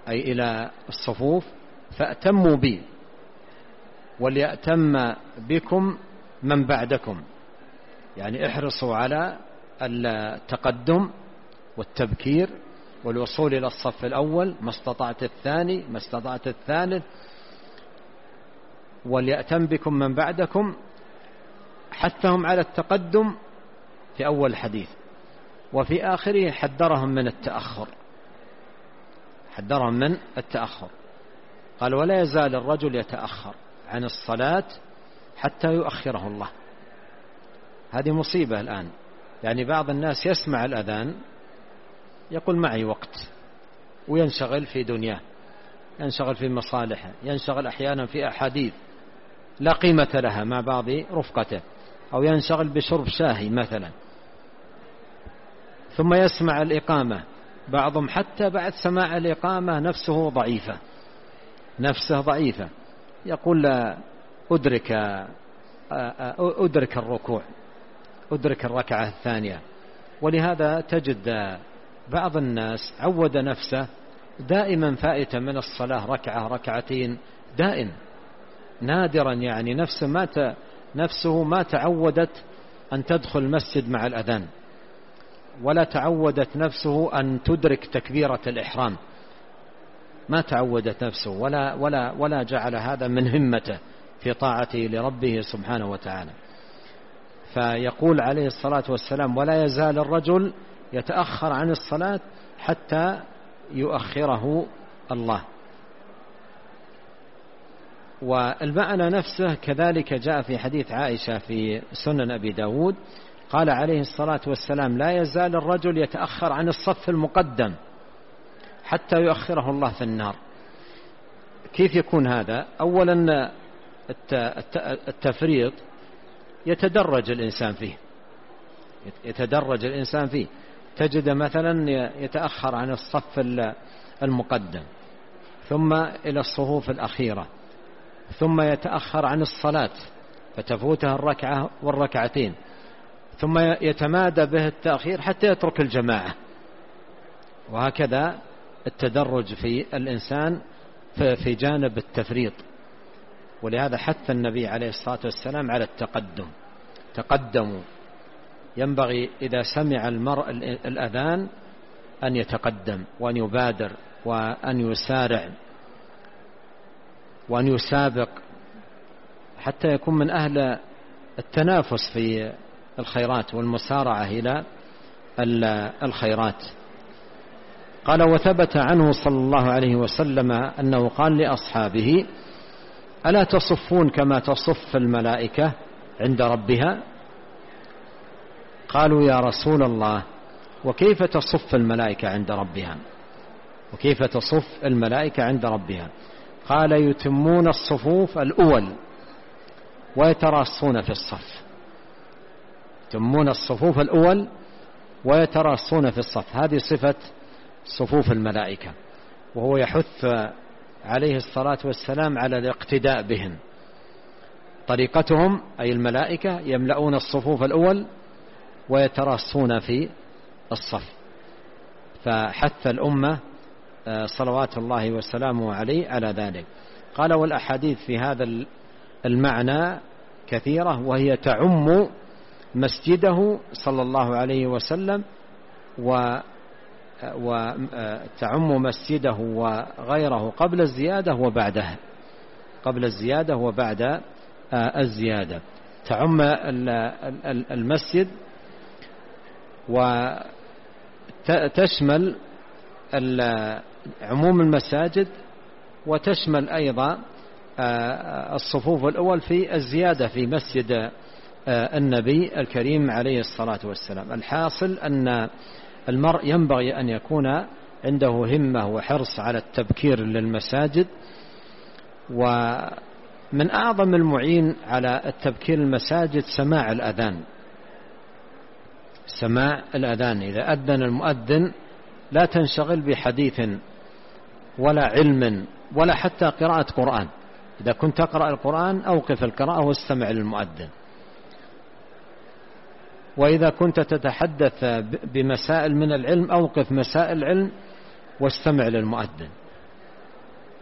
أي إلى الصفوف فأتموا بي وليأتم بكم من بعدكم، يعني احرصوا على التقدم والتبكير والوصول إلى الصف الأول ما استطعت الثاني ما استطعت الثالث، وليأتم بكم من بعدكم، حثهم على التقدم في أول الحديث، وفي آخره حذرهم من التأخر حذرهم من التأخر قال ولا يزال الرجل يتأخر عن الصلاة حتى يؤخره الله. هذه مصيبة الآن، يعني بعض الناس يسمع الأذان يقول معي وقت وينشغل في دنياه، ينشغل في مصالحه، ينشغل أحيانا في أحاديث لا قيمة لها مع بعض رفقته، أو ينشغل بشرب شاهي مثلا، ثم يسمع الإقامة. بعضهم حتى بعد سماع الإقامة نفسه ضعيفة نفسه ضعيفة يقول لا أدرك أدرك الركوع أدرك الركعة الثانية. ولهذا تجد بعض الناس عود نفسه دائما فائتة من الصلاة ركعة ركعتين دائم، نادرا يعني نفسه ما نفسه ما تعودت أن تدخل المسجد مع الأذان، ولا تعودت نفسه أن تدرك تكبيرة الإحرام، ما تعودت نفسه ولا ولا ولا جعل هذا من همته في طاعته لربه سبحانه وتعالى. فيقول عليه الصلاة والسلام ولا يزال الرجل يتأخر عن الصلاة حتى يؤخره الله. والمعنى نفسه كذلك جاء في حديث عائشة في سنن أبي داود، قال عليه الصلاة والسلام لا يزال الرجل يتأخر عن الصف المقدم حتى يؤخره الله في النار. كيف يكون هذا؟ أولا التفريط يتدرج الإنسان فيه يتدرج الإنسان فيه تجد مثلا يتأخر عن الصف المقدم، ثم إلى الصفوف الأخيرة، ثم يتأخر عن الصلاة فتفوتها الركعة والركعتين، ثم يتمادى به التأخير حتى يترك الجماعة. وهكذا التدرج في الإنسان في جانب التفريط. ولهذا حث النبي عليه الصلاة والسلام على التقدم. تقدموا، ينبغي إذا سمع المرء الأذان أن يتقدم وأن يبادر وأن يسارع وأن يسابق حتى يكون من أهل التنافس في الخيرات والمسارعة إلى الخيرات. قال وثبت عنه صلى الله عليه وسلم أنه قال لأصحابه ألا تصفون كما تصف الملائكة عند ربها؟ قالوا يا رسول الله وكيف تصف الملائكة عند ربها وكيف تصف الملائكة عند ربها؟ قال يتمون الصفوف الأول ويتراصون في الصف. يتمون الصفوف الأول ويتراصون في الصف، هذه صفة صفوف الملائكة، وهو يحث عليه الصلاة والسلام على الاقتداء بهم. طريقتهم أي الملائكة يملؤون الصفوف الأول ويتراصون في الصف، فحث الأمة صلوات الله وسلامه عليه على ذلك. قال والأحاديث في هذا المعنى كثيرة، وهي تعم مسجده صلى الله عليه وسلم وتعم مسجده وغيره قبل الزيادة وبعدها قبل الزيادة وبعد الزيادة. تعم المسجد وتشمل عموم المساجد، وتشمل أيضا الصفوف الأول في الزيادة في مسجد النبي الكريم عليه الصلاة والسلام. الحاصل أن المرء ينبغي أن يكون عنده همة وحرص على التبكير للمساجد. ومن أعظم المعين على التبكير المساجد سماع الأذان. سماع الأذان، إذا أذن المؤذن لا تنشغل بحديث ولا علم ولا حتى قراءة قرآن. إذا كنت تقرأ القرآن أوقف القراءة واستمع للمؤذن، وإذا كنت تتحدث بمسائل من العلم أوقف مسائل العلم واستمع للمؤذن.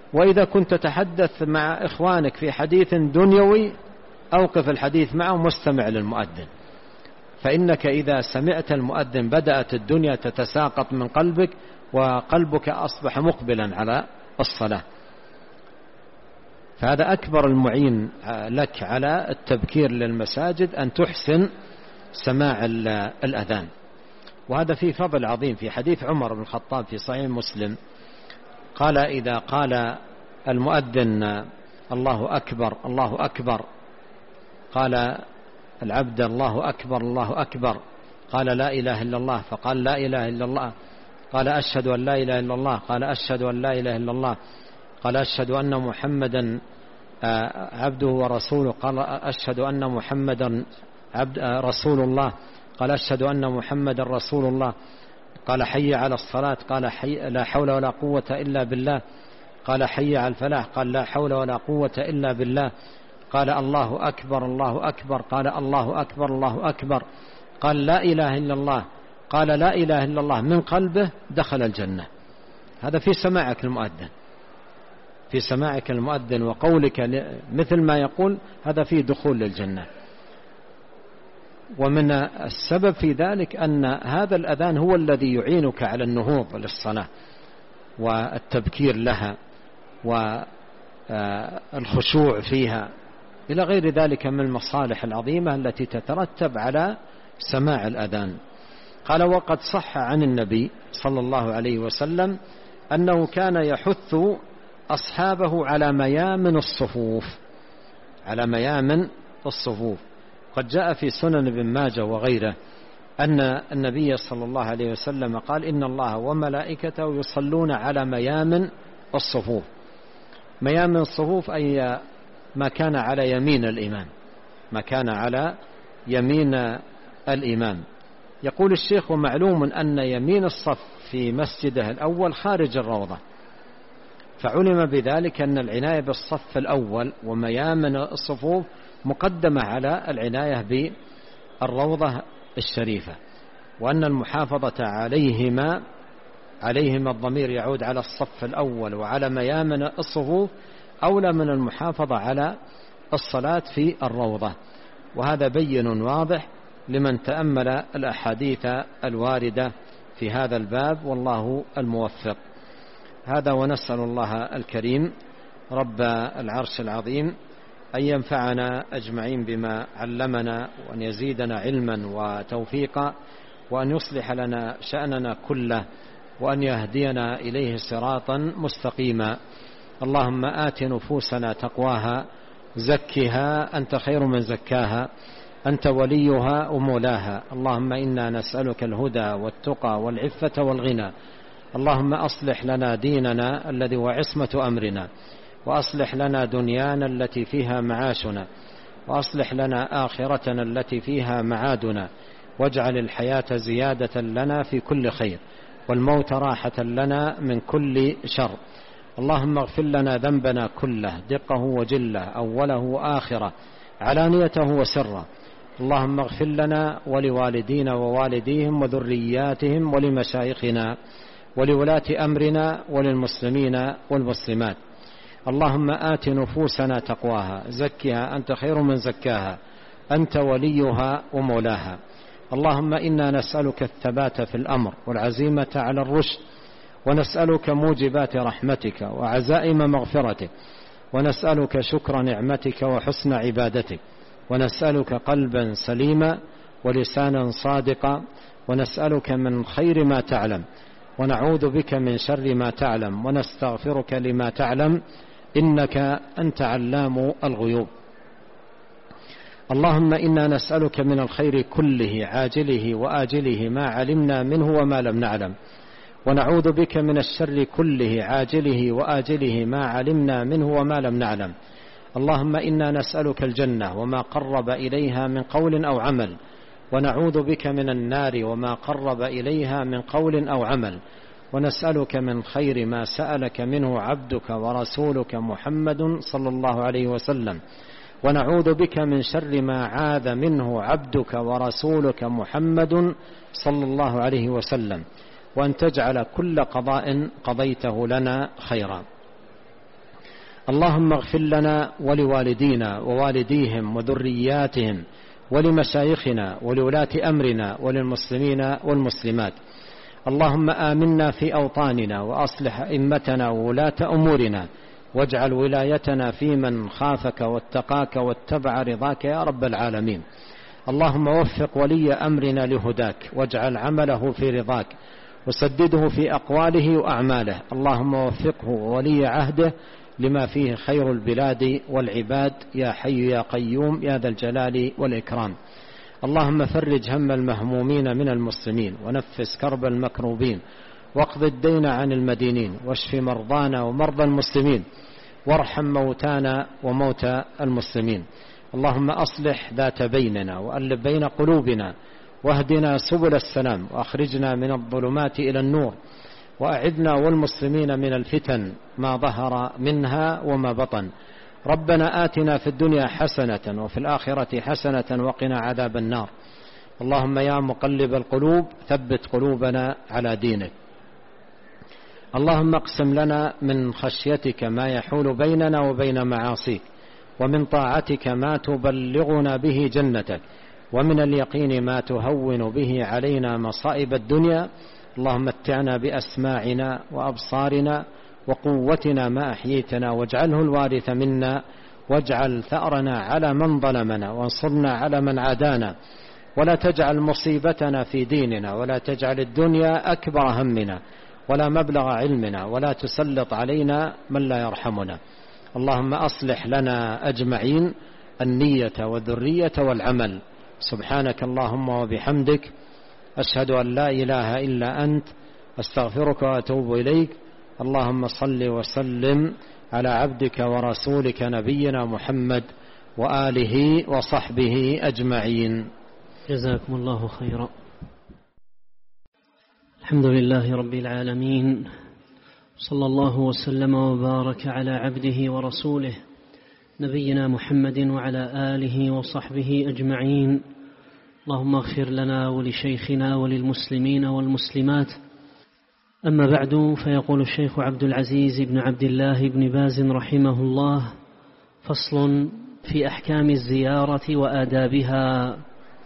وإذا كنت تتحدث مع إخوانك في حديث دنيوي أوقف الحديث معه مستمع للمؤذن، فإنك إذا سمعت المؤذن بدأت الدنيا تتساقط من قلبك وقلبك أصبح مقبلا على الصلاة. فهذا أكبر المعين لك على التبكير للمساجد أن تحسن سماع الأذان. وهذا فيه فضل عظيم. في حديث عمر بن الخطاب في صحيح مسلم قال إذا قال المؤذن الله أكبر الله أكبر قال العبد الله أكبر الله أكبر، قال لا إله إلا الله، فقال لا إله إلا الله، قال أشهد أن لا إله إلا الله، قال أشهد أن لا إله إلا الله، قال أشهد أن محمدا عبده ورسوله، قال أشهد أن محمدا عبد رسول الله، قال أشهد أن محمدا رسول الله، قال حي على الصلاة، قال حي لا حول ولا قوة إلا بالله، قال حي على الفلاح، قال لا حول ولا قوة إلا بالله، قال الله أكبر الله أكبر، قال الله أكبر الله أكبر، قال لا إله إلا الله، قال لا إله إلا الله من قلبه، دخل الجنة. هذا في سماعك المؤذن، في سماعك المؤذن وقولك مثل ما يقول، هذا فيه دخول للجنة. ومن السبب في ذلك أن هذا الأذان هو الذي يعينك على النهوض للصلاة والتبكير لها والخشوع فيها إلى غير ذلك من المصالح العظيمة التي تترتب على سماع الأذان. قال وقد صح عن النبي صلى الله عليه وسلم أنه كان يحث أصحابه على ميامن الصفوف، على ميامن الصفوف. قد جاء في سنن ابن ماجه وغيره أن النبي صلى الله عليه وسلم قال إن الله وملائكته يصلون على ميامن الصفوف. ميامن الصفوف أي ما كان على يمين الإمام، ما كان على يمين الإمام. يقول الشيخ ومعلوم أن يمين الصف في مسجده الأول خارج الروضة، فعلم بذلك أن العناية بالصف الأول وميامن الصفوف مقدمة على العناية بالروضة الشريفة، وأن المحافظة عليهما عليهما الضمير يعود على الصف الأول وعلى ميامن الصفوف أولى من المحافظة على الصلاة في الروضة. وهذا بين واضح لمن تأمل الأحاديث الواردة في هذا الباب، والله الموفق. هذا ونسأل الله الكريم رب العرش العظيم أن ينفعنا أجمعين بما علمنا، وأن يزيدنا علما وتوفيقا، وأن يصلح لنا شأننا كله، وأن يهدينا إليه صراطا مستقيما. اللهم آت نفوسنا تقواها، زكها أنت خير من زكاها، أنت وليها ومولاها. اللهم إنا نسألك الهدى والتقى والعفة والغنى. اللهم أصلح لنا ديننا الذي هو عصمة أمرنا، وأصلح لنا دنيانا التي فيها معاشنا، وأصلح لنا آخرتنا التي فيها معادنا، واجعل الحياة زيادة لنا في كل خير، والموت راحة لنا من كل شر. اللهم اغفر لنا ذنبنا كله، دقه وجله، أوله وآخره، علانيته وسره. اللهم اغفر لنا ولوالدينا ووالديهم وذرياتهم ولمشايخنا ولولاة أمرنا وللمسلمين والمسلمات. اللهم آت نفوسنا تقواها، زكها أنت خير من زكاها، أنت وليها ومولاها. اللهم إنا نسألك الثبات في الأمر والعزيمة على الرشد، ونسألك موجبات رحمتك وعزائم مغفرتك، ونسألك شكر نعمتك وحسن عبادتك، ونسألك قلبا سليما ولسانا صادقا، ونسألك من خير ما تعلم، ونعوذ بك من شر ما تعلم، ونستغفرك لما تعلم، إنك أنت علام الغيوب. اللهم إنا نسألك من الخير كله عاجله وآجله ما علمنا منه وما لم نعلم، ونعوذ بك من الشر كله عاجله وآجله ما علمنا منه وما لم نعلم. اللهم إنا نسألك الجنة وما قرب إليها من قول أو عمل، ونعوذ بك من النار وما قرب إليها من قول أو عمل، ونسألك من خير ما سألك منه عبدك ورسولك محمد صلى الله عليه وسلم، ونعوذ بك من شر ما عاذ منه عبدك ورسولك محمد صلى الله عليه وسلم، وأن تجعل كل قضاء قضيته لنا خيرا. اللهم اغفر لنا ولوالدينا ووالديهم وذرياتهم ولمشايخنا ولولاة أمرنا وللمسلمين والمسلمات. اللهم آمنا في أوطاننا وأصلح أئمتنا وولاة أمورنا، واجعل ولايتنا في من خافك واتقاك واتبع رضاك يا رب العالمين. اللهم وفق ولي أمرنا لهداك، واجعل عمله في رضاك، وسدده في أقواله وأعماله. اللهم وفقه وولي عهده لما فيه خير البلاد والعباد يا حي يا قيوم يا ذا الجلال والإكرام. اللهم فرج هم المهمومين من المسلمين، ونفس كرب المكروبين، واقض الدين عن المدينين، واشف مرضانا ومرضى المسلمين، وارحم موتانا وموتى المسلمين. اللهم أصلح ذات بيننا وألف بين قلوبنا، واهدنا سبل السلام، وأخرجنا من الظلمات إلى النور، وأعذنا والمسلمين من الفتن ما ظهر منها وما بطن. ربنا آتنا في الدنيا حسنة وفي الآخرة حسنة وقنا عذاب النار. اللهم يا مقلب القلوب ثبت قلوبنا على دينك. اللهم اقسم لنا من خشيتك ما يحول بيننا وبين معاصيك، ومن طاعتك ما تبلغنا به جنتك، ومن اليقين ما تهون به علينا مصائب الدنيا. اللهم متعنا بأسماعنا وأبصارنا وقوتنا ما أحييتنا، واجعله الوارث منا، واجعل ثأرنا على من ظلمنا، وانصرنا على من عادانا، ولا تجعل مصيبتنا في ديننا، ولا تجعل الدنيا أكبر همنا ولا مبلغ علمنا، ولا تسلط علينا من لا يرحمنا. اللهم أصلح لنا أجمعين النية والذرية والعمل. سبحانك اللهم وبحمدك، أشهد أن لا إله إلا أنت، أستغفرك وأتوب إليك. اللهم صل وسلم على عبدك ورسولك نبينا محمد وآله وصحبه أجمعين. جزاكم الله خيرا. الحمد لله رب العالمين، صلى الله وسلم وبارك على عبده ورسوله نبينا محمد وعلى آله وصحبه أجمعين. اللهم اغفر لنا ولشيخنا وللمسلمين والمسلمات. أما بعد، فيقول الشيخ عبد العزيز بن عبد الله بن باز رحمه الله: فصل في أحكام الزيارة وآدابها.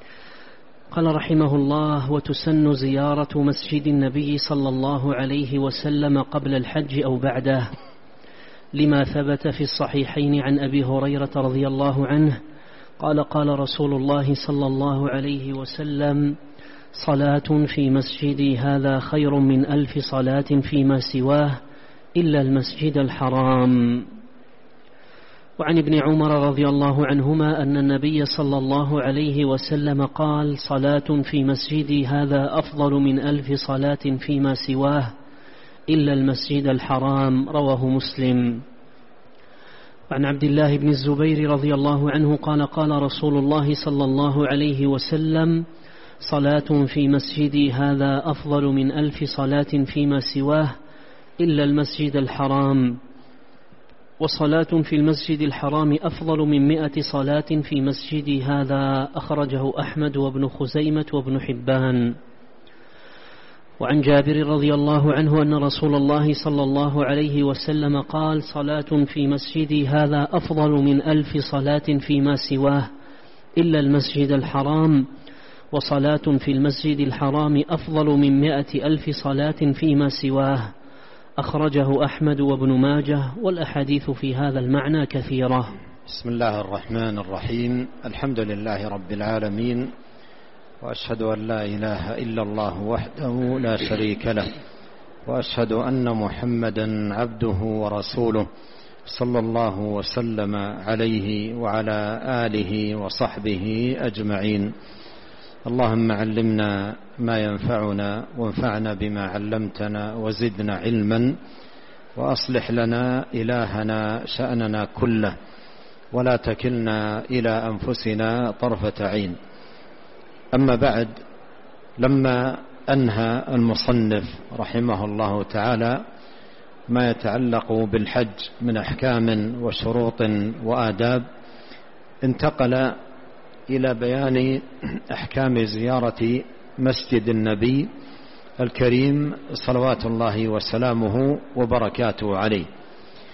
قال رحمه الله: وتسن زيارة مسجد النبي صلى الله عليه وسلم قبل الحج أو بعده، لما ثبت في الصحيحين عن أبي هريرة رضي الله عنه قال: قال رسول الله صلى الله عليه وسلم: صلاة في مسجدي هذا خير من ألف صلاة فيما سواه إلا المسجد الحرام. وعن ابن عمر رضي الله عنهما أن النبي صلى الله عليه وسلم قال: صلاة في مسجدي هذا أفضل من ألف صلاة فيما سواه إلا المسجد الحرام. رواه مسلم. وعن عبد الله بن الزبير رضي الله عنه قال: قال رسول الله صلى الله عليه وسلم: صلاة في مسجدي هذا أفضل من ألف صلاة فيما سواه إلا المسجد الحرام، وصلاة في المسجد الحرام أفضل من مئة صلاة في مسجدي هذا. أخرجه أحمد وابن خزيمة وابن حبان. وعن جابر رضي الله عنه أن رسول الله صلى الله عليه وسلم قال: صلاة في مسجدي هذا أفضل من ألف صلاة فيما سواه إلا المسجد الحرام، وصلاة في المسجد الحرام أفضل من مئة ألف صلاة فيما سواه. أخرجه أحمد وابن ماجه، والأحاديث في هذا المعنى كثيرة. بسم الله الرحمن الرحيم. الحمد لله رب العالمين، وأشهد أن لا إله إلا الله وحده لا شريك له، وأشهد أن محمدا عبده ورسوله صلى الله وسلم عليه وعلى آله وصحبه أجمعين. اللهم علمنا ما ينفعنا، وانفعنا بما علمتنا، وزدنا علما، وأصلح لنا إلهنا شأننا كله، ولا تكلنا إلى أنفسنا طرفة عين. أما بعد، لما أنهى المصنف رحمه الله تعالى ما يتعلق بالحج من أحكام وشروط وآداب، انتقل إلى بيان أحكام زيارة مسجد النبي الكريم صلوات الله وسلامه وبركاته عليه.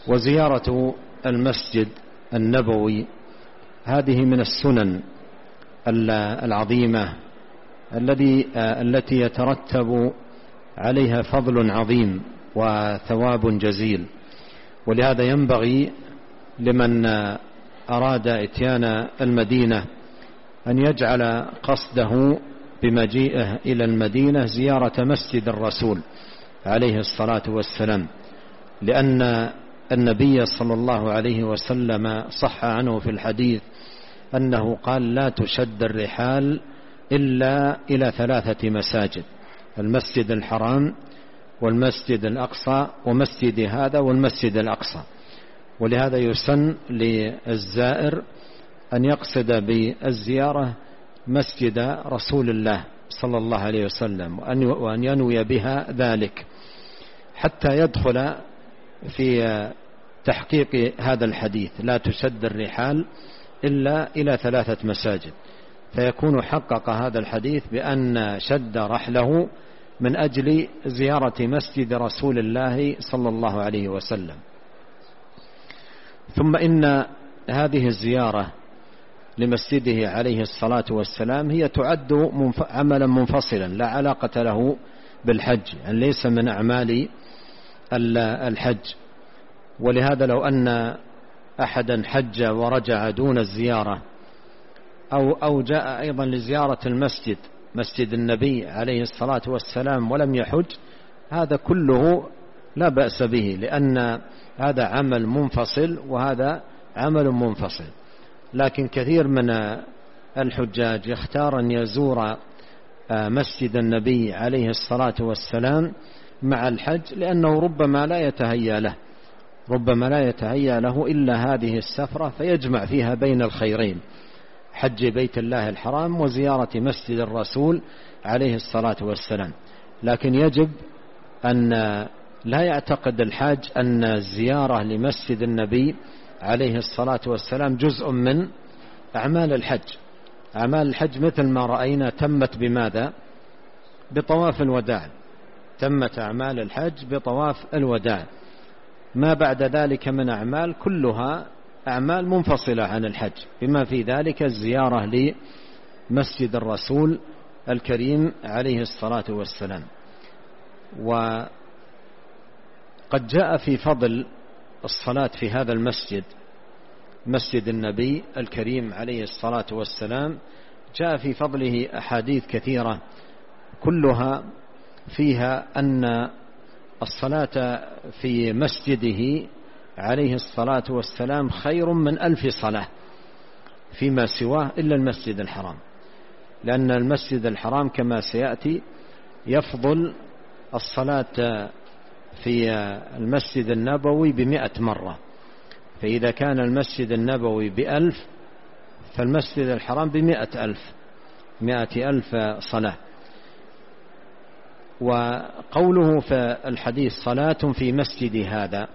وزيارة المسجد النبوي هذه من السنن العظيمة الذي التي يترتب عليها فضل عظيم وثواب جزيل. ولهذا ينبغي لمن أراد إتيان المدينة أن يجعل قصده بمجيئه إلى المدينة زيارة مسجد الرسول عليه الصلاة والسلام، لأن النبي صلى الله عليه وسلم صح عنه في الحديث أنه قال: لا تشد الرحال إلا إلى ثلاثة مساجد: المسجد الحرام والمسجد الأقصى ومسجد هذا والمسجد الأقصى. ولهذا يسن للزائر أن يقصد بالزيارة مسجد رسول الله صلى الله عليه وسلم وأن ينوي بها ذلك حتى يدخل في تحقيق هذا الحديث: لا تشد الرحال إلا إلى ثلاثة مساجد، فيكون حقق هذا الحديث بأن شد رحله من أجل زيارة مسجد رسول الله صلى الله عليه وسلم. ثم إن هذه الزيارة لمسجده عليه الصلاة والسلام هي تعد عملا منفصلا لا علاقة له بالحج، يعني ليس من أعمال الحج. ولهذا لو أن أحدا حج ورجع دون الزيارة أو أو جاء أيضا لزيارة المسجد مسجد النبي عليه الصلاة والسلام ولم يحج، هذا كله لا بأس به، لأن هذا عمل منفصل وهذا عمل منفصل. لكن كثير من الحجاج يختار أن يزور مسجد النبي عليه الصلاة والسلام مع الحج، لأنه ربما لا يتهيأ له ربما لا يتهيأ له إلا هذه السفرة، فيجمع فيها بين الخيرين: حج بيت الله الحرام وزيارة مسجد الرسول عليه الصلاة والسلام. لكن يجب أن لا يعتقد الحاج أن الزيارة لمسجد النبي عليه الصلاة والسلام جزء من أعمال الحج. أعمال الحج مثل ما رأينا تمت بماذا؟ بطواف الوداع. تمت أعمال الحج بطواف الوداع. ما بعد ذلك من أعمال كلها أعمال منفصلة عن الحج، بما في ذلك الزيارة لمسجد الرسول الكريم عليه الصلاة والسلام. وقد جاء في فضل الصلاة في هذا المسجد مسجد النبي الكريم عليه الصلاة والسلام، جاء في فضله أحاديث كثيرة كلها فيها أن الصلاة في مسجده عليه الصلاة والسلام خير من ألف صلاة فيما سواه إلا المسجد الحرام، لأن المسجد الحرام كما سيأتي يفضل الصلاة في المسجد النبوي بمئة مرة. فإذا كان المسجد النبوي بألف فالمسجد الحرام بمئة ألف مئة ألف صلاة. وقوله في الحديث صلاة في مسجد هذا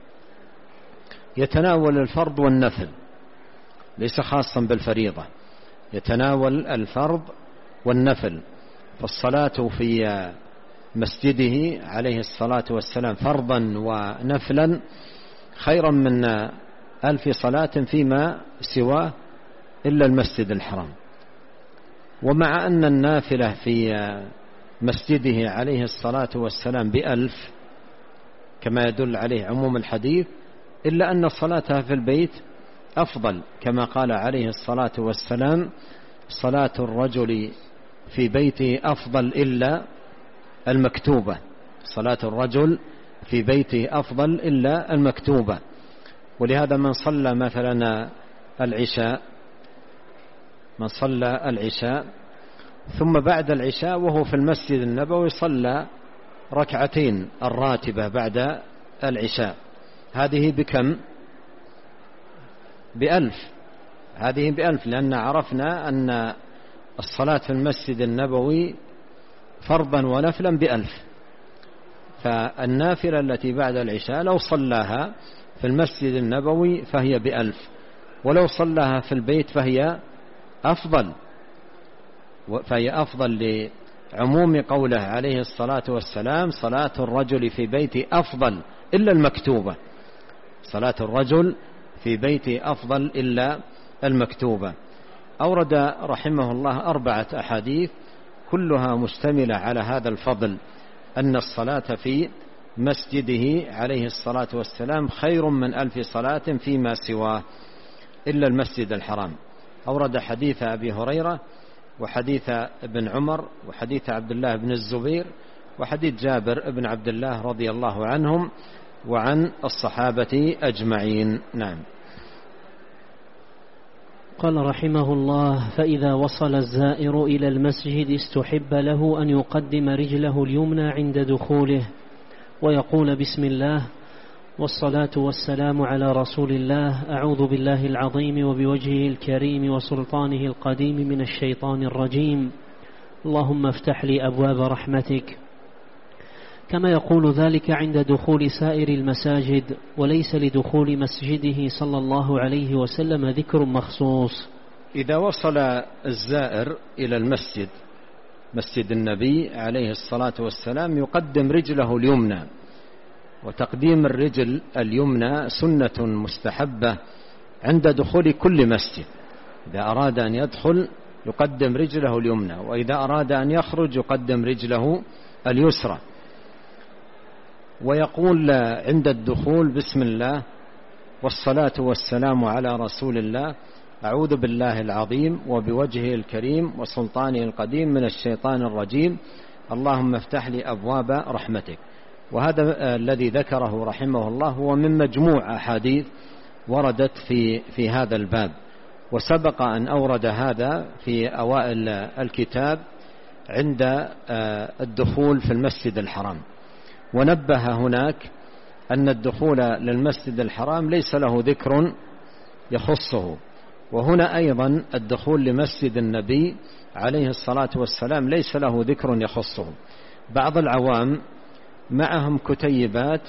يتناول الفرض والنفل، ليس خاصا بالفريضة، يتناول الفرض والنفل. فالصلاة في مسجده عليه الصلاة والسلام فرضا ونفلا خيرا من ألف صلاة فيما سواه إلا المسجد الحرام. ومع أن النافلة في مسجده عليه الصلاة والسلام بألف كما يدل عليه عموم الحديث، إلا أن صلاتها في البيت أفضل، كما قال عليه الصلاة والسلام: صلاة الرجل في بيته أفضل إلا المكتوبة. صلاة الرجل في بيته أفضل إلا المكتوبة. ولهذا من صلى مثلا العشاء من صلى العشاء ثم بعد العشاء وهو في المسجد النبوي صلى ركعتين الراتبة بعد العشاء، هذه بكم؟ بألف. هذه بألف، لأن عرفنا أن الصلاة في المسجد النبوي فرضا ونفلا بألف. فالنافلة التي بعد العشاء لو صلاها في المسجد النبوي فهي بألف، ولو صلاها في البيت فهي أفضل فهي أفضل لعموم قوله عليه الصلاة والسلام: صلاة الرجل في بيته أفضل إلا المكتوبة. صلاة الرجل في بيته أفضل إلا المكتوبة. أورد رحمه الله أربعة أحاديث كلها مشتملة على هذا الفضل، أن الصلاة في مسجده عليه الصلاة والسلام خير من ألف صلاة فيما سواه إلا المسجد الحرام. أورد حديث أبي هريرة وحديث ابن عمر وحديث عبد الله بن الزبير وحديث جابر بن عبد الله رضي الله عنهم وعن الصحابة أجمعين. نعم. قال رحمه الله: فإذا وصل الزائر إلى المسجد استحب له أن يقدم رجله اليمنى عند دخوله ويقول: بسم الله والصلاة والسلام على رسول الله، أعوذ بالله العظيم وبوجهه الكريم وسلطانه القديم من الشيطان الرجيم، اللهم افتح لي أبواب رحمتك، كما يقول ذلك عند دخول سائر المساجد، وليس لدخول مسجده صلى الله عليه وسلم ذكر مخصوص. إذا وصل الزائر إلى المسجد مسجد النبي عليه الصلاة والسلام يقدم رجله اليمنى، وتقديم الرجل اليمنى سنة مستحبة عند دخول كل مسجد. إذا أراد أن يدخل يقدم رجله اليمنى، وإذا أراد أن يخرج يقدم رجله اليسرى، ويقول عند الدخول: بسم الله والصلاة والسلام على رسول الله، أعوذ بالله العظيم وبوجهه الكريم وسلطانه القديم من الشيطان الرجيم، اللهم افتح لي أبواب رحمتك. وهذا الذي ذكره رحمه الله هو من مجموع أحاديث وردت في في هذا الباب، وسبق أن أورد هذا في أوائل الكتاب عند الدخول في المسجد الحرام، ونبه هناك أن الدخول للمسجد الحرام ليس له ذكر يخصه، وهنا أيضا الدخول لمسجد النبي عليه الصلاة والسلام ليس له ذكر يخصه. بعض العوام معهم كتيبات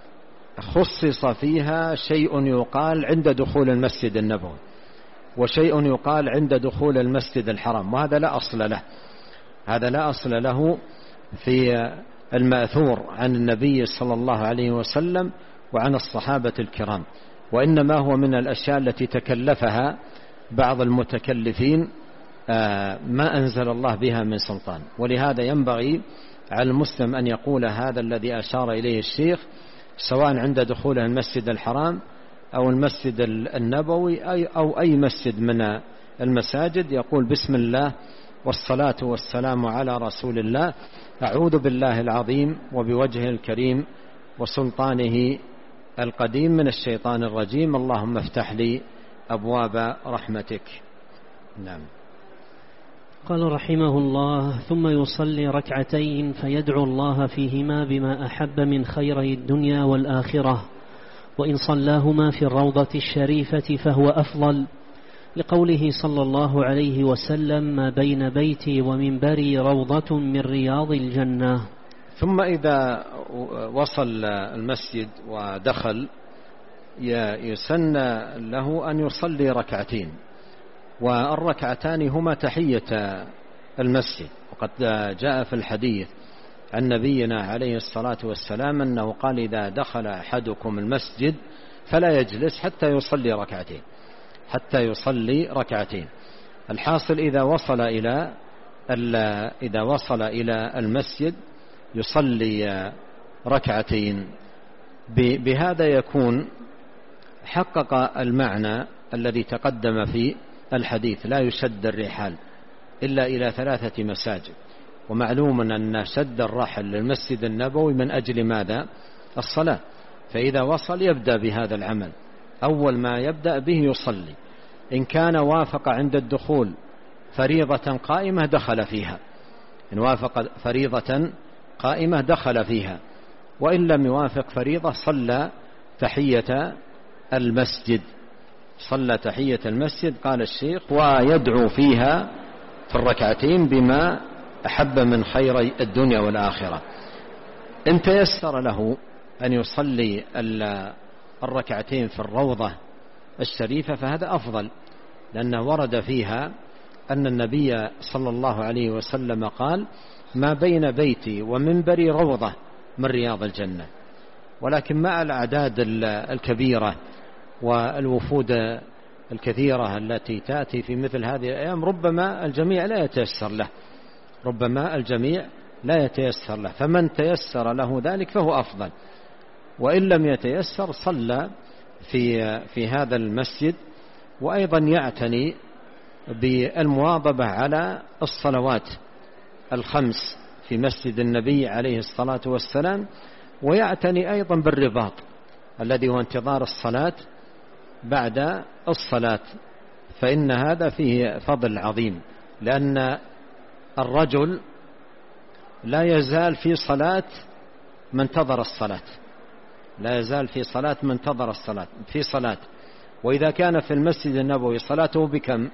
خصص فيها شيء يقال عند دخول المسجد النبوي وشيء يقال عند دخول المسجد الحرام، وهذا لا أصل له، هذا لا أصل له في المأثور عن النبي صلى الله عليه وسلم وعن الصحابة الكرام، وإنما هو من الأشياء التي تكلفها بعض المتكلفين ما أنزل الله بها من سلطان. ولهذا ينبغي على المسلم أن يقول هذا الذي أشار إليه الشيخ، سواء عند دخوله المسجد الحرام أو المسجد النبوي أو أي مسجد من المساجد، يقول: بسم الله والصلاة والسلام على رسول الله، أعوذ بالله العظيم وبوجهه الكريم وسلطانه القديم من الشيطان الرجيم، اللهم افتح لي أبواب رحمتك. نعم. قال رحمه الله: ثم يصلي ركعتين فيدعو الله فيهما بما أحب من خيري الدنيا والآخرة، وإن صلاهما في الروضة الشريفة فهو أفضل، لقوله صلى الله عليه وسلم: ما بين بيتي ومنبري روضة من رياض الجنة. ثم إذا وصل المسجد ودخل يسن له أن يصلي ركعتين، والركعتان هما تحية المسجد. وقد جاء في الحديث عن نبينا عليه الصلاة والسلام أنه قال: إذا دخل أحدكم المسجد فلا يجلس حتى يصلي ركعتين حتى يصلي ركعتين. الحاصل إذا وصل إلى إذا وصل إلى المسجد يصلي ركعتين. بهذا يكون حقق المعنى الذي تقدم في الحديث: لا يشد الرحال إلا إلى ثلاثة مساجد. ومعلوم أن شد الرحل للمسجد النبوي من أجل ماذا؟ الصلاة. فإذا وصل يبدأ بهذا العمل، أول ما يبدأ به يصلي. إن كان وافق عند الدخول فريضة قائمة دخل فيها، إن وافق فريضة قائمة دخل فيها، وإن لم يوافق فريضة صلى تحية المسجد صلى تحية المسجد. قال الشيخ: ويدعو فيها في الركعتين بما أحب من خيري الدنيا والآخرة. إن تيسر له أن يصلي الركعتين في الروضة الشريفة فهذا أفضل، لأنه ورد فيها أن النبي صلى الله عليه وسلم قال: ما بين بيتي ومنبري روضة من رياض الجنة. ولكن مع الأعداد الكبيرة والوفود الكثيرة التي تأتي في مثل هذه الأيام ربما الجميع لا يتيسر له ربما الجميع لا يتيسر له فمن تيسر له ذلك فهو أفضل، وإن لم يتيسر صلى في في هذا المسجد. وأيضا يعتني بالمواظبة على الصلوات الخمس في مسجد النبي عليه الصلاة والسلام، ويعتني أيضا بالرباط الذي هو انتظار الصلاة بعد الصلاة، فإن هذا فيه فضل عظيم، لأن الرجل لا يزال في صلاة من انتظر الصلاة لا يزال في صلاة من انتظر الصلاة في صلاة وإذا كان في المسجد النبوي صلاته بكم؟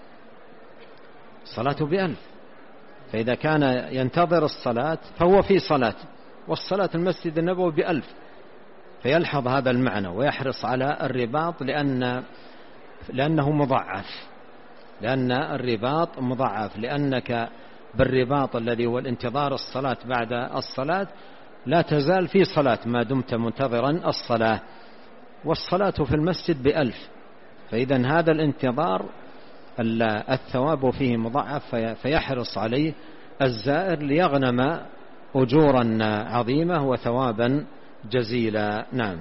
صلاته بألف، فإذا كان ينتظر الصلاة فهو في صلاة، والصلاة المسجد النبوي بألف، فيلحظ هذا المعنى ويحرص على الرباط لأن لأنه مضاعف لأن الرباط مضاعف لأنك بالرباط الذي هو الانتظار الصلاة بعد الصلاة لا تزال في صلاة ما دمت منتظرا الصلاة، والصلاة في المسجد بألف، فإذا هذا الانتظار الثواب فيه مضاعف فيحرص عليه الزائر ليغنم أجورا عظيمة وثوابا جزيلا. نعم.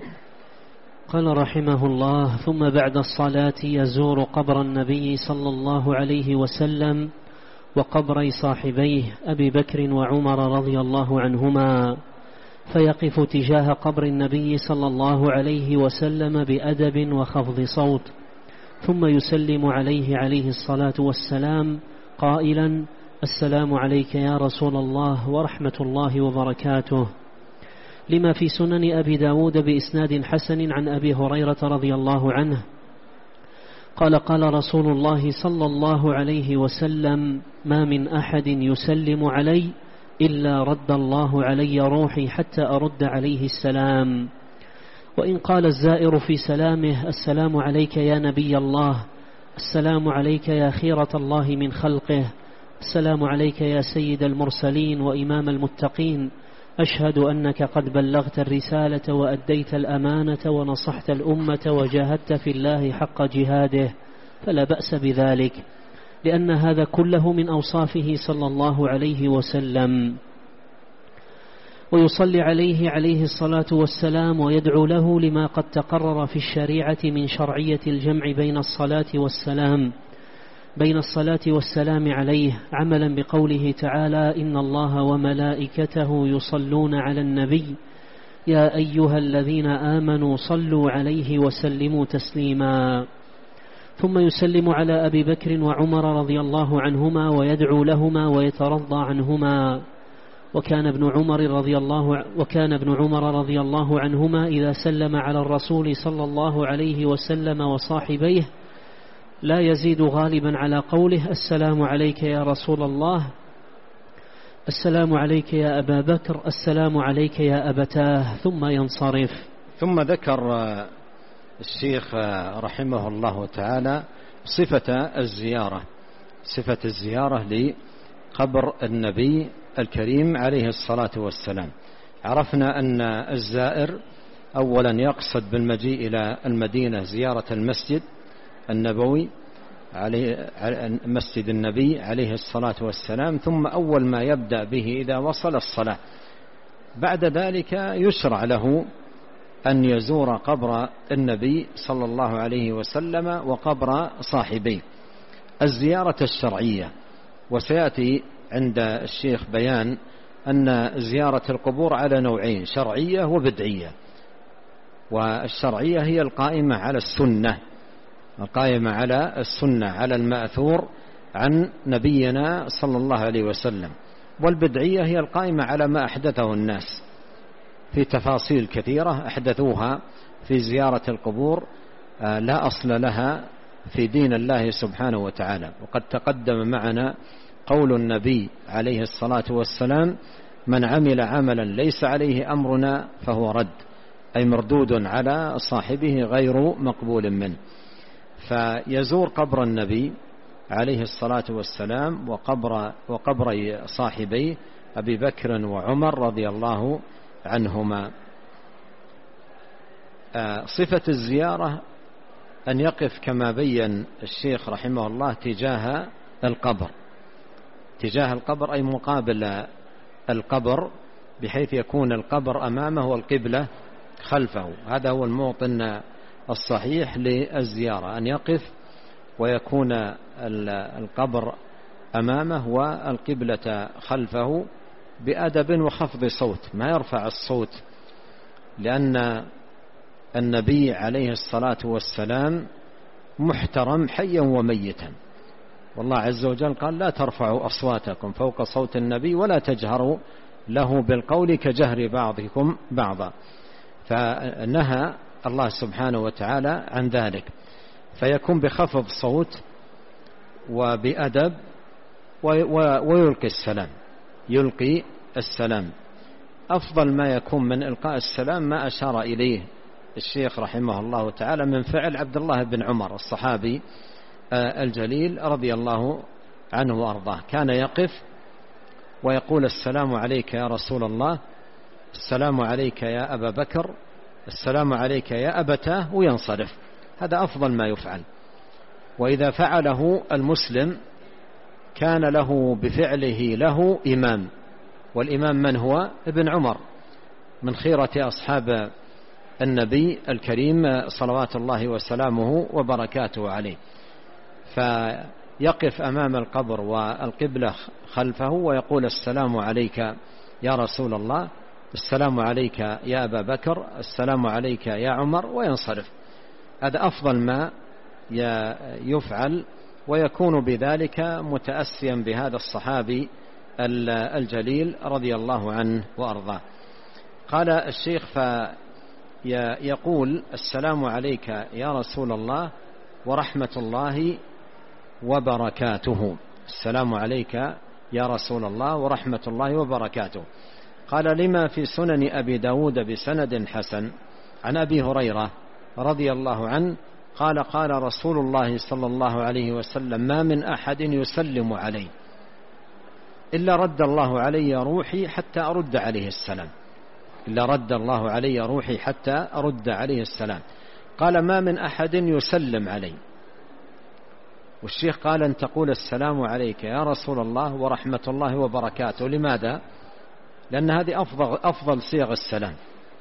قال رحمه الله: ثم بعد الصلاة يزور قبر النبي صلى الله عليه وسلم وقبري صاحبيه أبي بكر وعمر رضي الله عنهما، فيقف تجاه قبر النبي صلى الله عليه وسلم بأدب وخفض صوت، ثم يسلم عليه عليه الصلاة والسلام قائلا: السلام عليك يا رسول الله ورحمة الله وبركاته، لما في سنن أبي داود بإسناد حسن عن أبي هريرة رضي الله عنه قال: قال رسول الله صلى الله عليه وسلم: ما من أحد يسلم علي إلا رد الله علي روحي حتى أرد عليه السلام. وإن قال الزائر في سلامه: السلام عليك يا نبي الله، السلام عليك يا خيرة الله من خلقه، السلام عليك يا سيد المرسلين وإمام المتقين، أشهد أنك قد بلغت الرسالة وأديت الأمانة ونصحت الأمة وجاهدت في الله حق جهاده، فلا بأس بذلك، لأن هذا كله من أوصافه صلى الله عليه وسلم. ويصلي عليه عليه الصلاة والسلام ويدعو له لما قد تقرر في الشريعة من شرعية الجمع بين الصلاة والسلام بين الصلاة والسلام عليه، عملا بقوله تعالى: إن الله وملائكته يصلون على النبي يا أيها الذين آمنوا صلوا عليه وسلموا تسليما. ثم يسلم على أبي بكر وعمر رضي الله عنهما ويدعو لهما ويترضى عنهما. وكان ابن عمر رضي الله وكان ابن عمر رضي الله عنهما إذا سلم على الرسول صلى الله عليه وسلم وصاحبيه لا يزيد غالبا على قوله: السلام عليك يا رسول الله، السلام عليك يا أبا بكر، السلام عليك يا أبتاه، ثم ينصرف. ثم ذكر الشيخ رحمه الله تعالى صفة الزيارة صفة الزيارة لقبر النبي الكريم عليه الصلاة والسلام. عرفنا أن الزائر أولا يقصد بالمجيء إلى المدينة زيارة المسجد النبوي عليه مسجد النبي عليه الصلاة والسلام، ثم أول ما يبدأ به إذا وصل الصلاة. بعد ذلك يشرع له أن يزور قبر النبي صلى الله عليه وسلم وقبر صاحبيه الزيارة الشرعية. وسيأتي عند الشيخ بيان أن زيارة القبور على نوعين: شرعية وبدعية. والشرعية هي القائمة على السنة القائمة على السنة على المأثور عن نبينا صلى الله عليه وسلم، والبدعية هي القائمة على ما أحدثه الناس في تفاصيل كثيرة أحدثوها في زيارة القبور لا أصل لها في دين الله سبحانه وتعالى. وقد تقدم معنا قول النبي عليه الصلاة والسلام: من عمل عملا ليس عليه أمرنا فهو رد، أي مردود على صاحبه غير مقبول منه. فيزور قبر النبي عليه الصلاة والسلام وقبر وقبر صاحبيه أبي بكر وعمر رضي الله عنهما. صفة الزيارة أن يقف كما بين الشيخ رحمه الله تجاه القبر، تجاه القبر أي مقابل القبر، بحيث يكون القبر أمامه والقبلة خلفه. هذا هو الموطن الصحيح للزيارة، أن يقف ويكون القبر أمامه والقبلة خلفه بأدب وخفض صوت، ما يرفع الصوت، لأن النبي عليه الصلاة والسلام محترم حيا وميتا، والله عز وجل قال: لا ترفعوا أصواتكم فوق صوت النبي ولا تجهروا له بالقول كجهر بعضكم بعضا. فنهى الله سبحانه وتعالى عن ذلك، فيكون بخفض صوت وبأدب ويلقي السلام، يلقي السلام. أفضل ما يكون من إلقاء السلام ما أشار إليه الشيخ رحمه الله تعالى من فعل عبد الله بن عمر الصحابي الجليل رضي الله عنه وأرضاه، كان يقف ويقول: السلام عليك يا رسول الله، السلام عليك يا أبا بكر، السلام عليك يا أبتاه، وينصرف. هذا أفضل ما يفعل. وإذا فعله المسلم كان له بفعله له إمام، والإمام من هو؟ ابن عمر، من خيرة أصحاب النبي الكريم صلوات الله وسلامه وبركاته عليه. فيقف أمام القبر والقبلة خلفه ويقول: السلام عليك يا رسول الله، السلام عليك يا أبا بكر، السلام عليك يا عمر، وينصرف. هذا أفضل ما يفعل، ويكون بذلك متأسيا بهذا الصحابي الجليل رضي الله عنه وأرضاه. قال الشيخ: فيقول: السلام عليك يا رسول الله ورحمة الله وبركاته، السلام عليك يا رسول الله ورحمة الله وبركاته. قال: لما في سنن أبي داود بسند حسن عن أبي هريرة رضي الله عنه قال: قال رسول الله صلى الله عليه وسلم: ما من أحد يسلم علي إلا رد الله علي روحي حتى أرد عليه السلام، إلا رد الله علي روحي حتى أرد عليه السلام. قال: ما من أحد يسلم علي. والشيخ قال: أن تقول: السلام عليك يا رسول الله ورحمة الله وبركاته. لماذا؟ لأن هذه أفضل, أفضل صيغ السلام،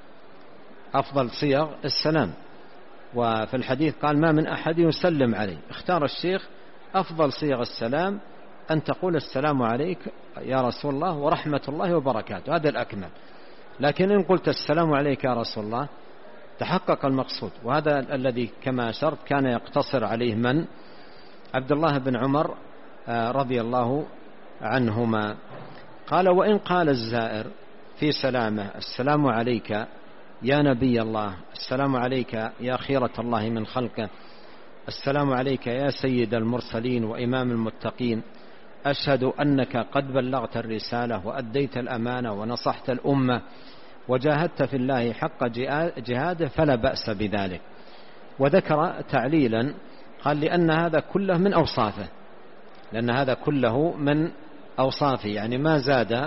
أفضل صيغ السلام. وفي الحديث قال: ما من أحد يسلم علي. اختار الشيخ أفضل صيغ السلام أن تقول: السلام عليك يا رسول الله ورحمة الله وبركاته، هذا الأكمل. لكن إن قلت: السلام عليك يا رسول الله، تحقق المقصود. وهذا الذي كما أشرت كان يقتصر عليه من؟ عبد الله بن عمر رضي الله عنهما. قال: وإن قال الزائر في سلامه: السلام عليك يا نبي الله، السلام عليك يا خيرة الله من خلقه، السلام عليك يا سيد المرسلين وإمام المتقين، أشهد أنك قد بلغت الرسالة وأديت الأمانة ونصحت الأمة وجاهدت في الله حق جهاده، فلا بأس بذلك. وذكر تعليلا قال: لأن هذا كله من أوصافه، لأن هذا كله من أوصافه، يعني ما زاد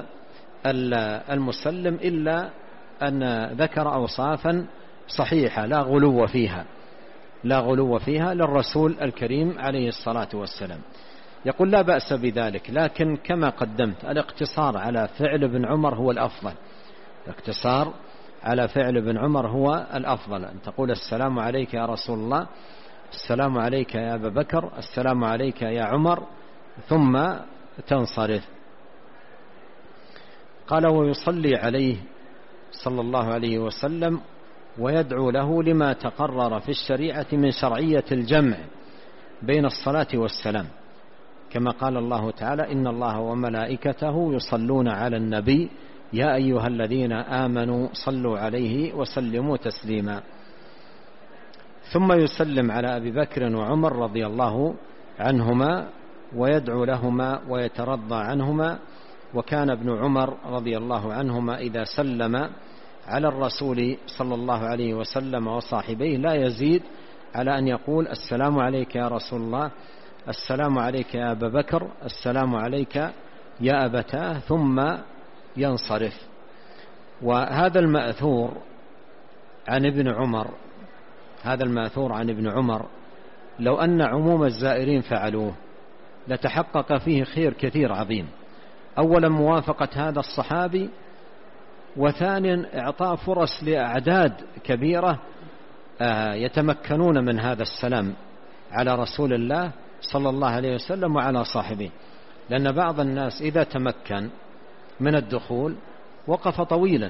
المسلم إلا أن ذكر أوصافا صحيحة لا غلو فيها، لا غلو فيها للرسول الكريم عليه الصلاة والسلام. يقول: لا بأس بذلك، لكن كما قدمت الاقتصار على فعل ابن عمر هو الأفضل، الاقتصار على فعل ابن عمر هو الأفضل، أن تقول: السلام عليك يا رسول الله، السلام عليك يا أبا بكر، السلام عليك يا عمر، ثم تنصرف. قال: ويصلي عليه صلى الله عليه وسلم ويدعو له لما تقرر في الشريعة من شرعية الجمع بين الصلاة والسلام، كما قال الله تعالى: إن الله وملائكته يصلون على النبي يا أيها الذين آمنوا صلوا عليه وسلموا تسليما. ثم يسلم على أبي بكر وعمر رضي الله عنهما ويدعو لهما ويترضى عنهما. وكان ابن عمر رضي الله عنهما إذا سلم على الرسول صلى الله عليه وسلم وصاحبيه لا يزيد على أن يقول: السلام عليك يا رسول الله، السلام عليك يا أبا بكر، السلام عليك يا أبتاه، ثم ينصرف. وهذا المأثور عن ابن عمر هذا الماثور عن ابن عمر لو أن عموم الزائرين فعلوه لتحقق فيه خير كثير عظيم. أولا موافقة هذا الصحابي، وثانيا إعطاء فرص لأعداد كبيرة يتمكنون من هذا السلام على رسول الله صلى الله عليه وسلم وعلى صاحبه. لأن بعض الناس إذا تمكن من الدخول وقف طويلا،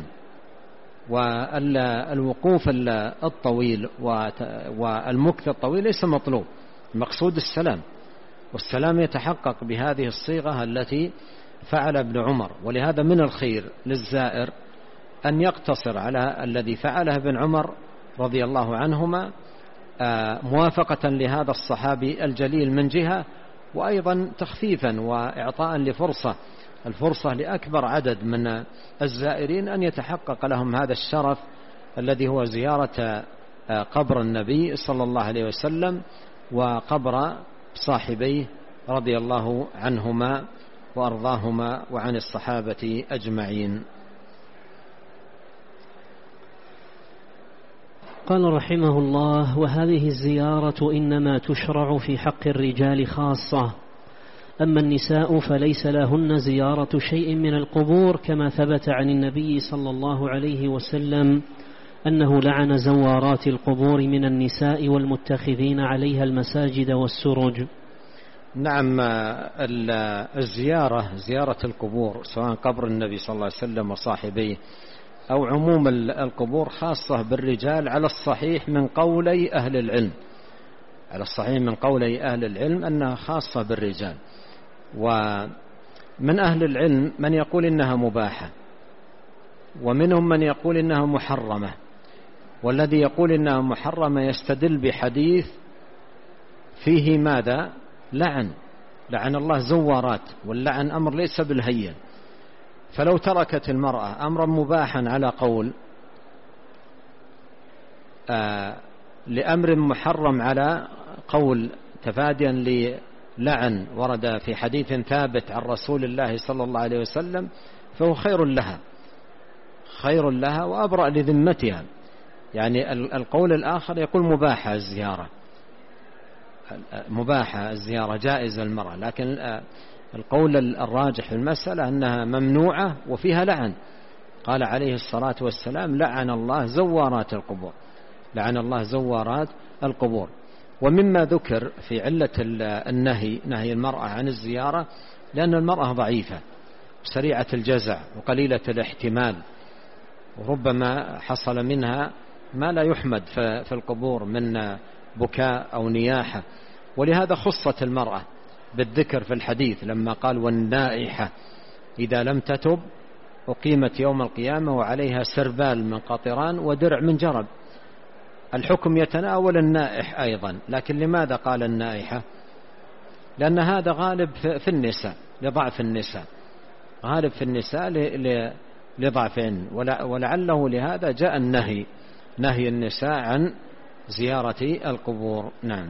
والوقوف الطويل والمكث الطويل ليس مطلوب، المقصود السلام، والسلام يتحقق بهذه الصيغة التي فعل ابن عمر. ولهذا من الخير للزائر أن يقتصر على الذي فعله ابن عمر رضي الله عنهما، موافقة لهذا الصحابي الجليل من جهة، وأيضا تخفيفا وإعطاء لفرصة الفرصة لأكبر عدد من الزائرين أن يتحقق لهم هذا الشرف الذي هو زيارة قبر النبي صلى الله عليه وسلم وقبر صاحبيه رضي الله عنهما وأرضاهما وعن الصحابة أجمعين. قال رحمه الله: وهذه الزيارة إنما تشرع في حق الرجال خاصة، أما النساء فليس لهن زيارة شيء من القبور، كما ثبت عن النبي صلى الله عليه وسلم أنه لعن زوارات القبور من النساء والمتخذين عليها المساجد والسرج. نعم، الزيارة زيارة القبور سواء قبر النبي صلى الله عليه وسلم وصاحبيه أو عموم القبور خاصة بالرجال على الصحيح من قولي أهل العلم على الصحيح من قولي أهل العلم أنها خاصة بالرجال. ومن أهل العلم من يقول إنها مباحة، ومنهم من يقول إنها محرمة، والذي يقول إنها محرمة يستدل بحديث فيه ماذا؟ لعن لعن الله زوارات، واللعن أمر ليس بالهين. فلو تركت المرأة أمرا مباحا على قول آه لأمر محرم على قول تفاديا للعن ورد في حديث ثابت عن رسول الله صلى الله عليه وسلم، فهو خير لها خير لها وأبرأ لذمتها. يعني القول الآخر يقول مباحة الزيارة مباحة الزيارة جائزة المرأة، لكن القول الراجح في المسألة أنها ممنوعة وفيها لعن. قال عليه الصلاة والسلام: لعن الله زوارات القبور لعن الله زوارات القبور. ومما ذكر في علة النهي نهي المرأة عن الزيارة لأن المرأة ضعيفة سريعة الجزع وقليلة الاحتمال، وربما حصل منها ما لا يحمد في القبور من بكاء أو نياحة، ولهذا خصت المرأة بالذكر في الحديث لما قال: والنائحة إذا لم تتب أقيمت يوم القيامة وعليها سربال من قطران ودرع من جرب. الحكم يتناول النائح أيضا، لكن لماذا قال النائحة؟ لأن هذا غالب في النساء لضعف النساء غالب في النساء لضعفهن، ولعله لهذا جاء النهي نهي النساء عن زيارة القبور. نعم.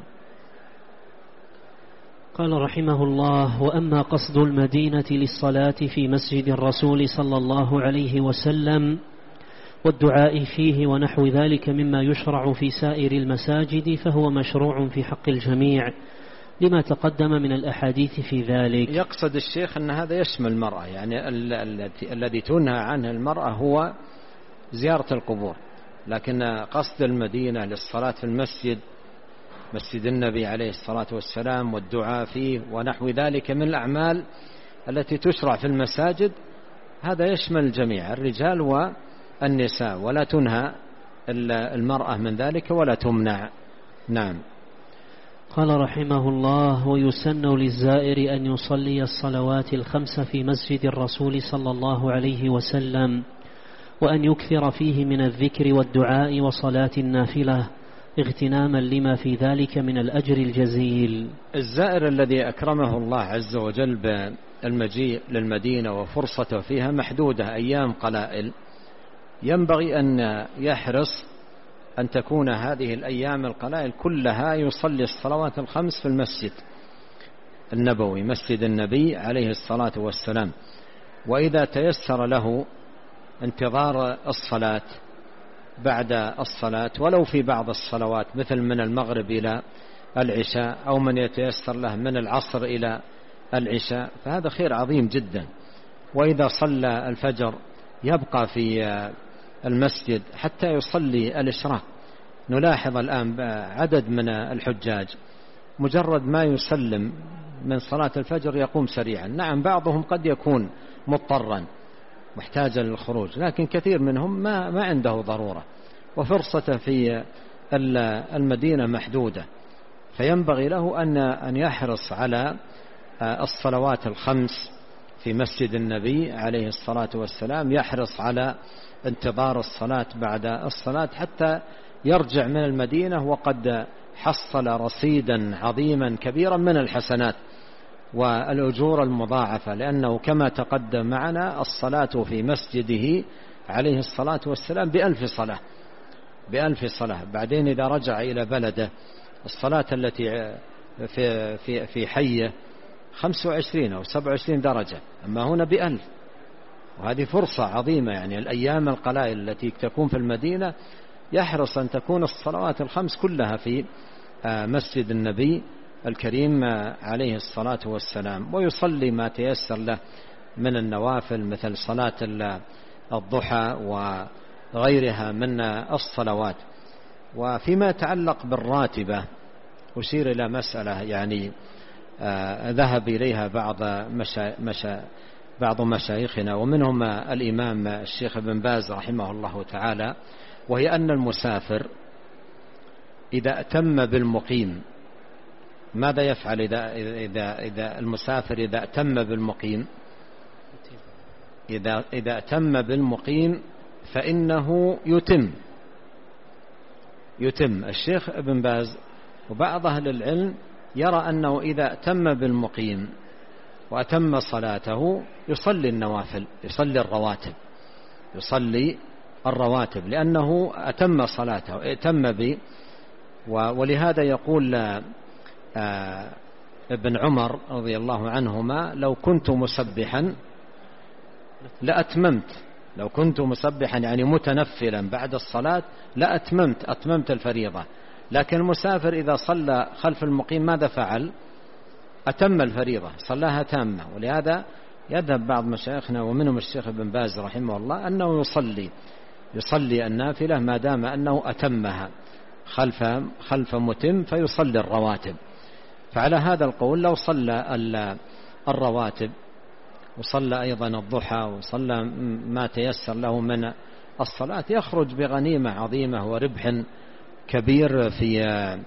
قال رحمه الله: وأما قصد المدينة للصلاة في مسجد الرسول صلى الله عليه وسلم والدعاء فيه ونحو ذلك مما يشرع في سائر المساجد فهو مشروع في حق الجميع لما تقدم من الأحاديث في ذلك. يقصد الشيخ أن هذا يشمل المرأة، يعني الذي تنهى عنه المرأة هو زيارة القبور، لكن قصد المدينة للصلاة في المسجد مسجد النبي عليه الصلاة والسلام والدعاء فيه ونحو ذلك من الأعمال التي تشرع في المساجد هذا يشمل الجميع الرجال والنساء، ولا تنهى المرأة من ذلك ولا تمنع. نعم. قال رحمه الله: ويسن للزائر أن يصلي الصلوات الخمس في مسجد الرسول صلى الله عليه وسلم، وأن يكثر فيه من الذكر والدعاء وصلاة النافلة اغتناما لما في ذلك من الأجر الجزيل. الزائر الذي أكرمه الله عز وجل بالمجيء للمدينة وفرصته فيها محدودة أيام قلائل، ينبغي أن يحرص أن تكون هذه الأيام القلائل كلها يصلي الصلوات الخمس في المسجد النبوي مسجد النبي عليه الصلاة والسلام. وإذا تيسر له انتظار الصلاة بعد الصلاة، ولو في بعض الصلوات مثل من المغرب إلى العشاء، أو من يتيسر له من العصر إلى العشاء، فهذا خير عظيم جدا. وإذا صلى الفجر يبقى في المسجد حتى يصلي الإشراق. نلاحظ الآن عدد من الحجاج مجرد ما يسلم من صلاة الفجر يقوم سريعا. نعم بعضهم قد يكون مضطرا محتاجا للخروج، لكن كثير منهم ما ما عنده ضرورة، وفرصته في المدينة محدودة، فينبغي له أن أن يحرص على الصلوات الخمس في مسجد النبي عليه الصلاة والسلام، يحرص على انتظار الصلاة بعد الصلاة حتى يرجع من المدينة وقد حصل رصيدا عظيما كبيرا من الحسنات والأجور المضاعفة، لأنه كما تقدم معنا الصلاة في مسجده عليه الصلاة والسلام بألف صلاة بألف صلاة. بعدين إذا رجع إلى بلده الصلاة التي في في في حيه خمسة وعشرين أو سبعة وعشرين درجة، أما هنا بألف. وهذه فرصة عظيمة، يعني الأيام القلائل التي تكون في المدينة يحرص أن تكون الصلوات الخمس كلها في مسجد النبي الكريم عليه الصلاة والسلام، ويصلي ما تيسر له من النوافل مثل صلاة الضحى وغيرها من الصلوات. وفيما يتعلق بالراتبة أشير إلى مسألة يعني آه ذهب إليها بعض مشا مشا بعض مشايخنا ومنهم الإمام الشيخ ابن باز رحمه الله تعالى، وهي أن المسافر إذا أتم بالمقيم ماذا يفعل؟ إذا, إذا, إذا المسافر إذا أتم بالمقيم إذا, إذا أتم بالمقيم فإنه يتم يتم الشيخ ابن باز وبعض أهل العلم يرى أنه إذا أتم بالمقيم وأتم صلاته يصلي النوافل، يصلي الرواتب يصلي الرواتب لأنه أتم صلاته اتم به. ولهذا يقول ابن عمر رضي الله عنهما لو كنت مسبحا لأتممت، لو كنت مسبحا يعني متنفلا بعد الصلاة لأتممت أتممت الفريضة. لكن المسافر إذا صلى خلف المقيم ماذا فعل؟ أتم الفريضة، صلاها تامة. ولهذا يذهب بعض مشايخنا ومنهم الشيخ ابن باز رحمه الله أنه يصلي يصلي النافلة ما دام أنه أتمها خلف خلف متم فيصلي الرواتب. فعلى هذا القول لو صلى الرواتب وصلى أيضا الضحى وصلى ما تيسر له من الصلاة يخرج بغنيمة عظيمة وربح كبير في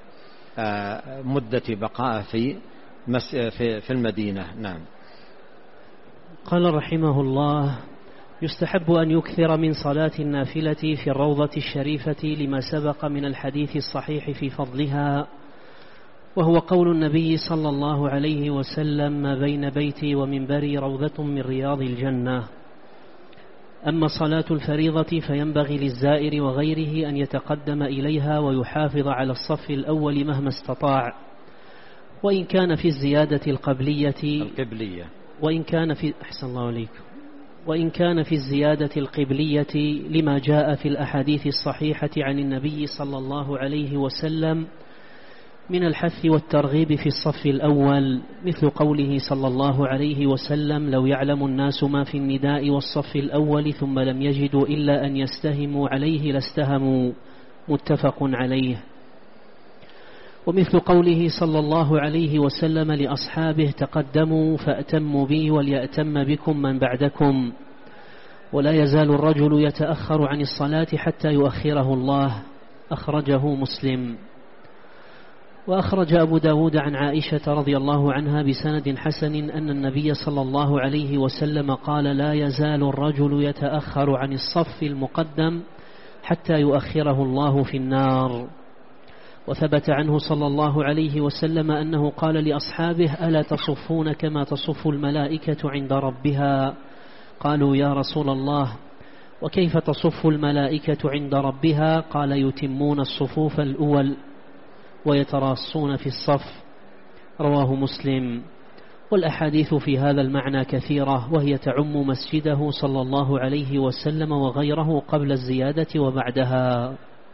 مدة بقاء في في المدينة. نعم. قال رحمه الله: يستحب أن يكثر من صلاة النافلة في الروضة الشريفة لما سبق من الحديث الصحيح في فضلها، وهو قول النبي صلى الله عليه وسلم: ما بين بيتي ومنبري روضة من رياض الجنة. أما صلاة الفريضة فينبغي للزائر وغيره أن يتقدم إليها ويحافظ على الصف الأول مهما استطاع، وإن كان في الزيادة القبلية القبلية وإن كان في أحسن الله عليكم وإن كان في الزيادة القبلية لما جاء في الأحاديث الصحيحة عن النبي صلى الله عليه وسلم من الحث والترغيب في الصف الأول، مثل قوله صلى الله عليه وسلم: لو يعلم الناس ما في النداء والصف الأول ثم لم يجدوا إلا أن يستهموا عليه لاستهموا، متفق عليه. ومثل قوله صلى الله عليه وسلم لأصحابه: تقدموا فأتموا بي وليأتم بكم من بعدكم. ولا يزال الرجل يتأخر عن الصلاة حتى يؤخره الله، أخرجه مسلم. وأخرج أبو داود عن عائشة رضي الله عنها بسند حسن أن النبي صلى الله عليه وسلم قال: لا يزال الرجل يتأخر عن الصف المقدم حتى يؤخره الله في النار. وثبت عنه صلى الله عليه وسلم أنه قال لأصحابه: ألا تصفون كما تصف الملائكة عند ربها؟ قالوا: يا رسول الله، وكيف تصف الملائكة عند ربها؟ قال: يتمون الصفوف الأول ويتراصون في الصف. رواه مسلم. والأحاديث في هذا المعنى كثيرة، وهي تعم مسجده صلى الله عليه وسلم وغيره قبل الزيادة وبعدها.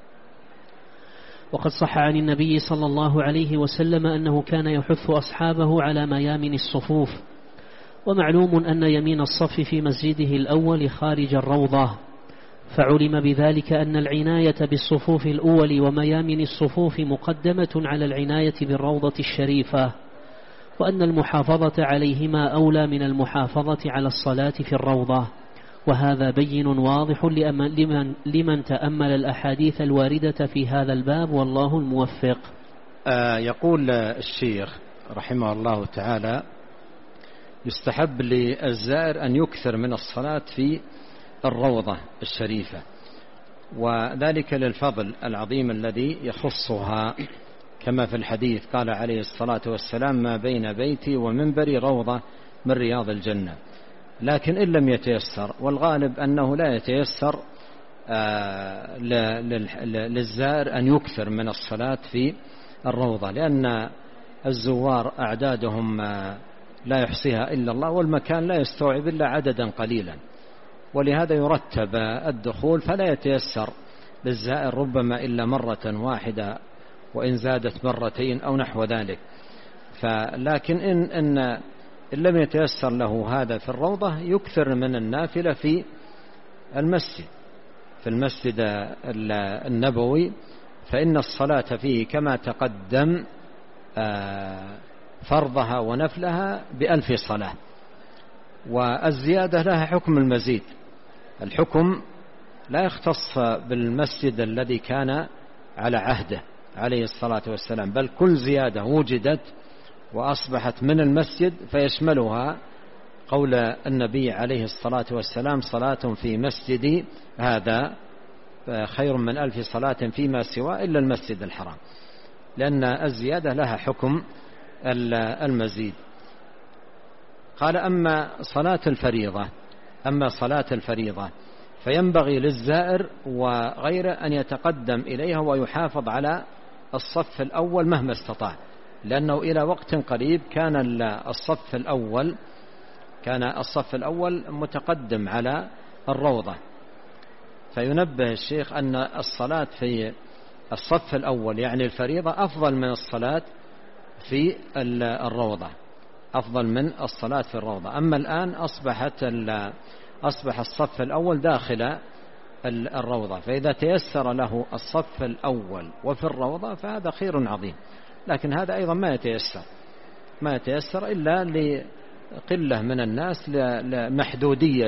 وقد صح عن النبي صلى الله عليه وسلم أنه كان يحث أصحابه على ميامن الصفوف، ومعلوم أن يمين الصف في مسجده الأول خارج الروضة، فعلم بذلك أن العناية بالصفوف الأول وميامن الصفوف مقدمة على العناية بالروضة الشريفة، وأن المحافظة عليهما أولى من المحافظة على الصلاة في الروضة، وهذا بين واضح لمن, لمن تأمل الأحاديث الواردة في هذا الباب، والله الموفق. آه يقول الشيخ رحمه الله تعالى: يستحب للزائر أن يكثر من الصلاة في الروضة الشريفة، وذلك للفضل العظيم الذي يخصها، كما في الحديث قال عليه الصلاة والسلام: ما بين بيتي ومنبري روضة من رياض الجنة. لكن إن لم يتيسر، والغالب أنه لا يتيسر آه للزائر أن يكثر من الصلاة في الروضة، لأن الزوار أعدادهم لا يحصيها إلا الله، والمكان لا يستوعب إلا عددا قليلا، ولهذا يرتب الدخول، فلا يتيسر للزائر ربما إلا مرة واحدة، وإن زادت مرتين أو نحو ذلك. فلكن إن, إن, إن لم يتيسر له هذا في الروضة، يكثر من النافلة في المسجد في المسجد النبوي، فإن الصلاة فيه كما تقدم فرضها ونفلها بألف صلاة، والزيادة لها حكم المزيد. الحكم لا يختص بالمسجد الذي كان على عهده عليه الصلاة والسلام، بل كل زيادة وجدت وأصبحت من المسجد فيشملها قول النبي عليه الصلاة والسلام: صلاة في مسجدي هذا خير من ألف صلاة فيما سوى إلا المسجد الحرام، لأن الزيادة لها حكم المزيد. قال: أما صلاة الفريضة أما صلاة الفريضة فينبغي للزائر وغيره أن يتقدم إليها ويحافظ على الصف الأول مهما استطاع، لأنه إلى وقت قريب كان الصف الأول كان الصف الأول متقدم على الروضة. فينبه الشيخ أن الصلاة في الصف الأول يعني الفريضة أفضل من الصلاة في الروضة أفضل من الصلاة في الروضة. أما الآن أصبحت أصبح الصف الأول داخل الروضة، فإذا تيسر له الصف الأول وفي الروضة فهذا خير عظيم، لكن هذا أيضا ما يتيسر ما يتيسر إلا لقلة من الناس، لمحدودية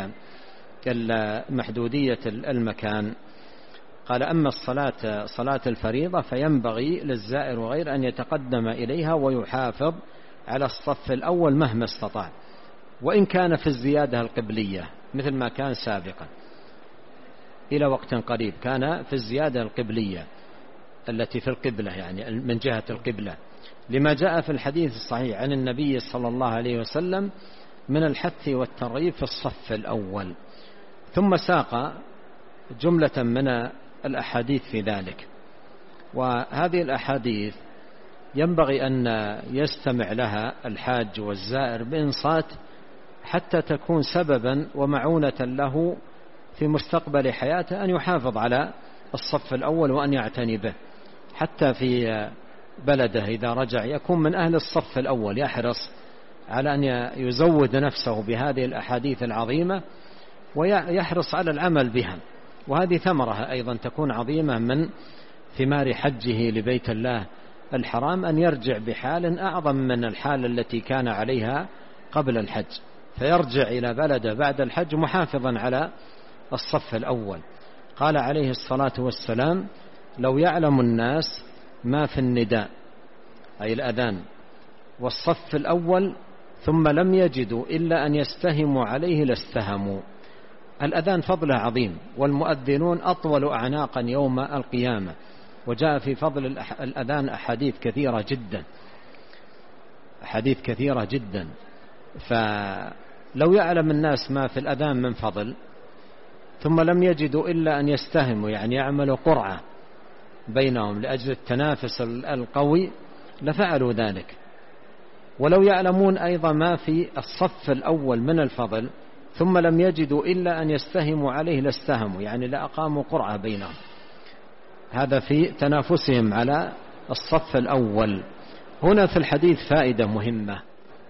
محدودية المكان. قال: أما الصلاة صلاة الفريضة فينبغي للزائر وغير أن يتقدم إليها ويحافظ على الصف الأول مهما استطاع، وإن كان في الزيادة القبلية مثل ما كان سابقا إلى وقت قريب، كان في الزيادة القبلية التي في القبلة يعني من جهة القبلة، لما جاء في الحديث الصحيح عن النبي صلى الله عليه وسلم من الحث والترغيب في الصف الأول. ثم ساق جملة من الأحاديث في ذلك، وهذه الأحاديث ينبغي أن يستمع لها الحاج والزائر بإنصات حتى تكون سببا ومعونة له في مستقبل حياته أن يحافظ على الصف الأول وأن يعتني به، حتى في بلده إذا رجع يكون من أهل الصف الأول، يحرص على أن يزود نفسه بهذه الأحاديث العظيمة ويحرص على العمل بها. وهذه ثمرة أيضا تكون عظيمة من ثمار حجه لبيت الله الحرام، أن يرجع بحال أعظم من الحال التي كان عليها قبل الحج، فيرجع إلى بلده بعد الحج محافظا على الصف الأول. قال عليه الصلاة والسلام: لو يعلم الناس ما في النداء أي الأذان والصف الأول ثم لم يجدوا إلا أن يستهموا عليه لاستهموا. الأذان فضله عظيم، والمؤذنون أطول أعناقا يوم القيامة، وجاء في فضل الأذان أحاديث كثيرة جدا أحاديث كثيرة جدا فلو يعلم الناس ما في الأذان من فضل ثم لم يجدوا إلا أن يستهموا يعني يعملوا قرعة بينهم لأجل التنافس القوي لفعلوا ذلك. ولو يعلمون أيضا ما في الصف الأول من الفضل ثم لم يجدوا إلا أن يستهموا عليه لاستهموا، يعني لأقاموا قرعة بينهم. هذا في تنافسهم على الصف الأول. هنا في الحديث فائدة مهمة،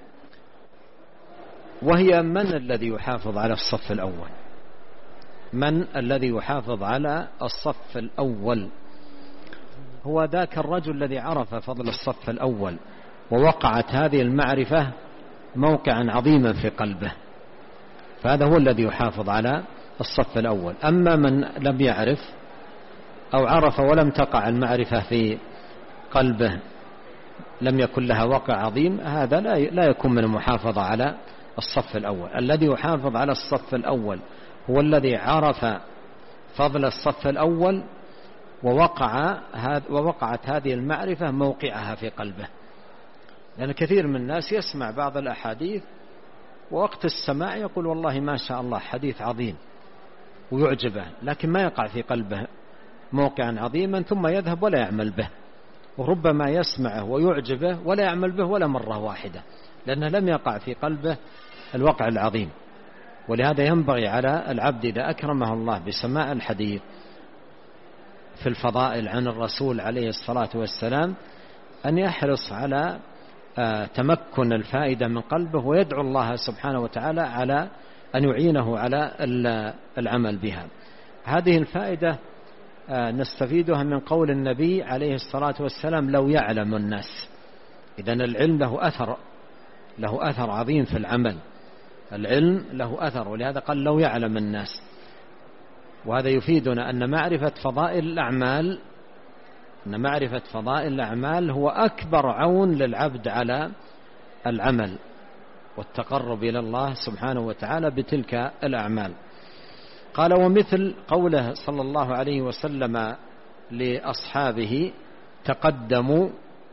وهي من الذي يحافظ على الصف الأول؟ من الذي يحافظ على الصف الأول؟ هو ذاك الرجل الذي عرف فضل الصف الأول ووقعت هذه المعرفة موقعا عظيما في قلبه، فهذا هو الذي يحافظ على الصف الأول. أما من لم يعرف أو عرف ولم تقع المعرفة في قلبه، لم يكن لها وقع عظيم، هذا لا يكون من المحافظة على الصف الأول. الذي يحافظ على الصف الأول هو الذي عرف فضل الصف الأول ووقع ووقعت هذه المعرفة موقعها في قلبه. لأن كثير من الناس يسمع بعض الأحاديث ووقت السماع يقول والله ما شاء الله حديث عظيم ويعجبه، لكن ما يقع في قلبه موقعا عظيما، ثم يذهب ولا يعمل به. وربما يسمعه ويعجبه ولا يعمل به ولا مرة واحدة، لأنه لم يقع في قلبه الوقع العظيم. ولهذا ينبغي على العبد إذا أكرمه الله بسماع الحديث في الفضائل عن الرسول عليه الصلاة والسلام أن يحرص على تمكن الفائدة من قلبه، ويدعو الله سبحانه وتعالى على أن يعينه على العمل بها. هذه الفائدة نستفيدها من قول النبي عليه الصلاة والسلام لو يعلم الناس. إذن العلم له أثر له أثر عظيم في العمل، العلم له أثر، ولهذا قال لو يعلم الناس. وهذا يفيدنا أن معرفة فضائل الأعمال أن معرفة فضائل الأعمال هو أكبر عون للعبد على العمل والتقرب إلى الله سبحانه وتعالى بتلك الأعمال. قال ومثل قوله صلى الله عليه وسلم لأصحابه تقدموا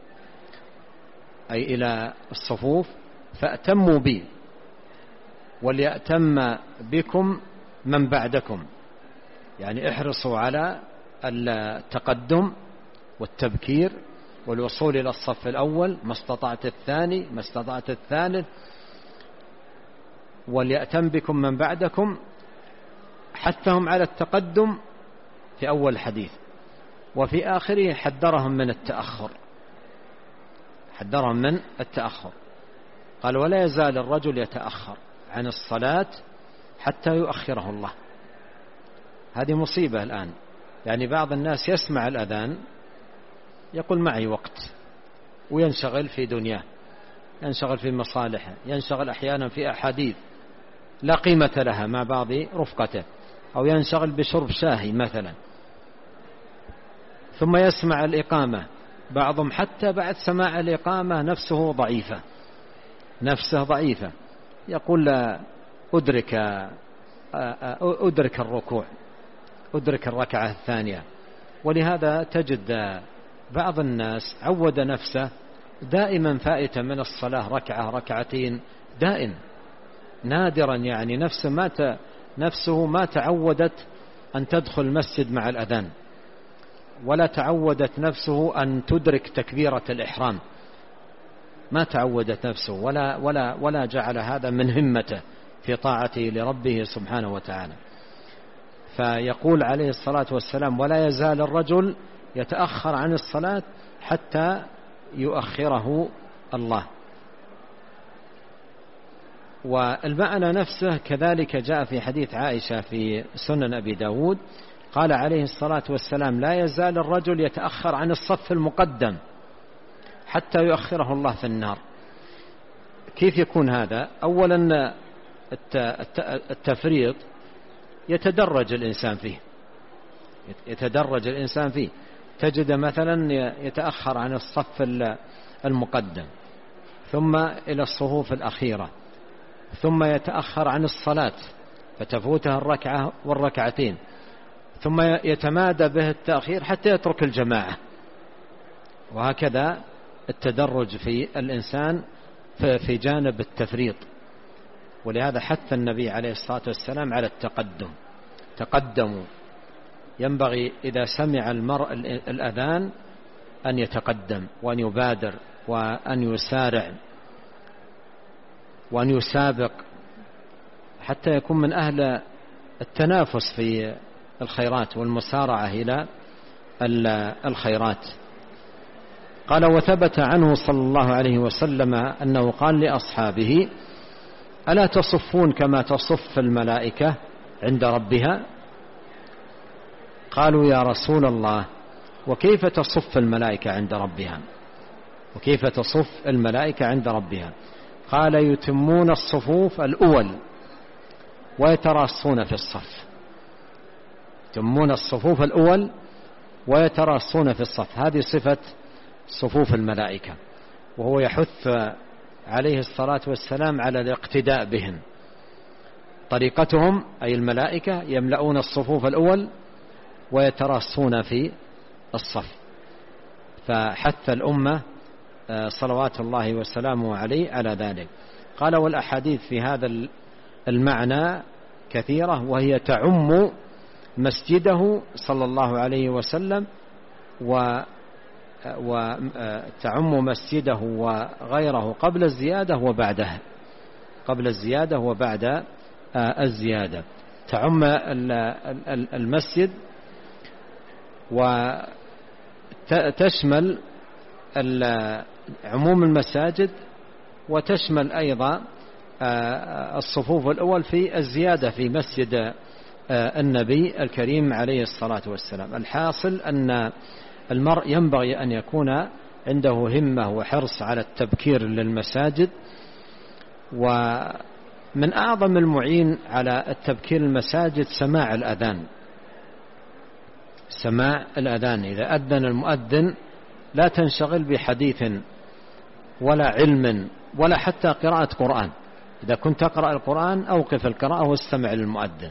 أي إلى الصفوف فأتموا بي وليأتم بكم من بعدكم، يعني احرصوا على التقدم والتبكير والوصول إلى الصف الأول ما استطعت الثاني ما استطعت الثالث، وليأتم بكم من بعدكم، حثهم على التقدم في أول الحديث، وفي آخره حذرهم من التأخر حذرهم من التأخر قال ولا يزال الرجل يتأخر عن الصلاة حتى يؤخره الله. هذه مصيبة الآن، يعني بعض الناس يسمع الأذان يقول معي وقت وينشغل في دنياه، ينشغل في مصالحه، ينشغل أحيانا في أحاديث لا قيمة لها مع بعض رفقته، أو ينشغل بشرب شاهي مثلا، ثم يسمع الإقامة. بعضهم حتى بعد سماع الإقامة نفسه ضعيفة نفسه ضعيفة يقول لا أدرك أدرك الركوع أدرك الركعة الثانية. ولهذا تجد بعض الناس عود نفسه دائما فائتة من الصلاة ركعة ركعتين دائم، نادرا يعني نفسه ما نفسه ما تعودت أن تدخل المسجد مع الأذان، ولا تعودت نفسه أن تدرك تكبيرة الإحرام، ما تعودت نفسه ولا ولا ولا جعل هذا من همته في طاعته لربه سبحانه وتعالى. فيقول عليه الصلاة والسلام ولا يزال الرجل يتأخر عن الصلاة حتى يؤخره الله. والمعنى نفسه كذلك جاء في حديث عائشة في سنن أبي داود، قال عليه الصلاة والسلام لا يزال الرجل يتأخر عن الصف المقدم حتى يؤخره الله في النار. كيف يكون هذا؟ أولا التفريط يتدرج الإنسان فيه يتدرج الإنسان فيه تجد مثلا يتأخر عن الصف المقدم، ثم إلى الصفوف الأخيرة، ثم يتأخر عن الصلاة فتفوتها الركعة والركعتين، ثم يتمادى به التأخير حتى يترك الجماعة. وهكذا التدرج في الإنسان في جانب التفريط. ولهذا حث النبي عليه الصلاة والسلام على التقدم. تقدموا، ينبغي إذا سمع المرء الأذان أن يتقدم وأن يبادر وأن يسارع وأن يسابق حتى يكون من أهل التنافس في الخيرات والمسارعة إلى الخيرات. قال: وثبت عنه صلى الله عليه وسلم أنه قال لأصحابه: ألا تصفون كما تصف الملائكة عند ربها؟ قالوا: يا رسول الله، وكيف تصف الملائكة عند ربها؟ وكيف تصف الملائكة عند ربها؟ قال: يتمون الصفوف الأول ويتراصون في الصف. يتمون الصفوف الأول ويتراصون في الصف، هذه صفة صفوف الملائكة، وهو يحث عليه الصلاة والسلام على الاقتداء بهم. طريقتهم أي الملائكة يملؤون الصفوف الأول ويتراصون في الصف، فحث الأمة صلوات الله وسلامه عليه على ذلك. قال: والأحاديث في هذا المعنى كثيرة، وهي تعم مسجده صلى الله عليه وسلم وتعم مسجده وغيره قبل الزيادة وبعدها، قبل الزيادة وبعد الزيادة، تعم المسجد وتشمل عموم المساجد، وتشمل أيضا الصفوف الأول في الزيادة في مسجد النبي الكريم عليه الصلاة والسلام. الحاصل أن المرء ينبغي أن يكون عنده همة وحرص على التبكير للمساجد، ومن أعظم المعين على التبكير المساجد سماع الأذان. سماع الأذان، إذا أذن المؤذن لا تنشغل بحديث ولا علم ولا حتى قراءة قرآن. إذا كنت تقرأ القرآن أوقف القراءة واستمع للمؤذن،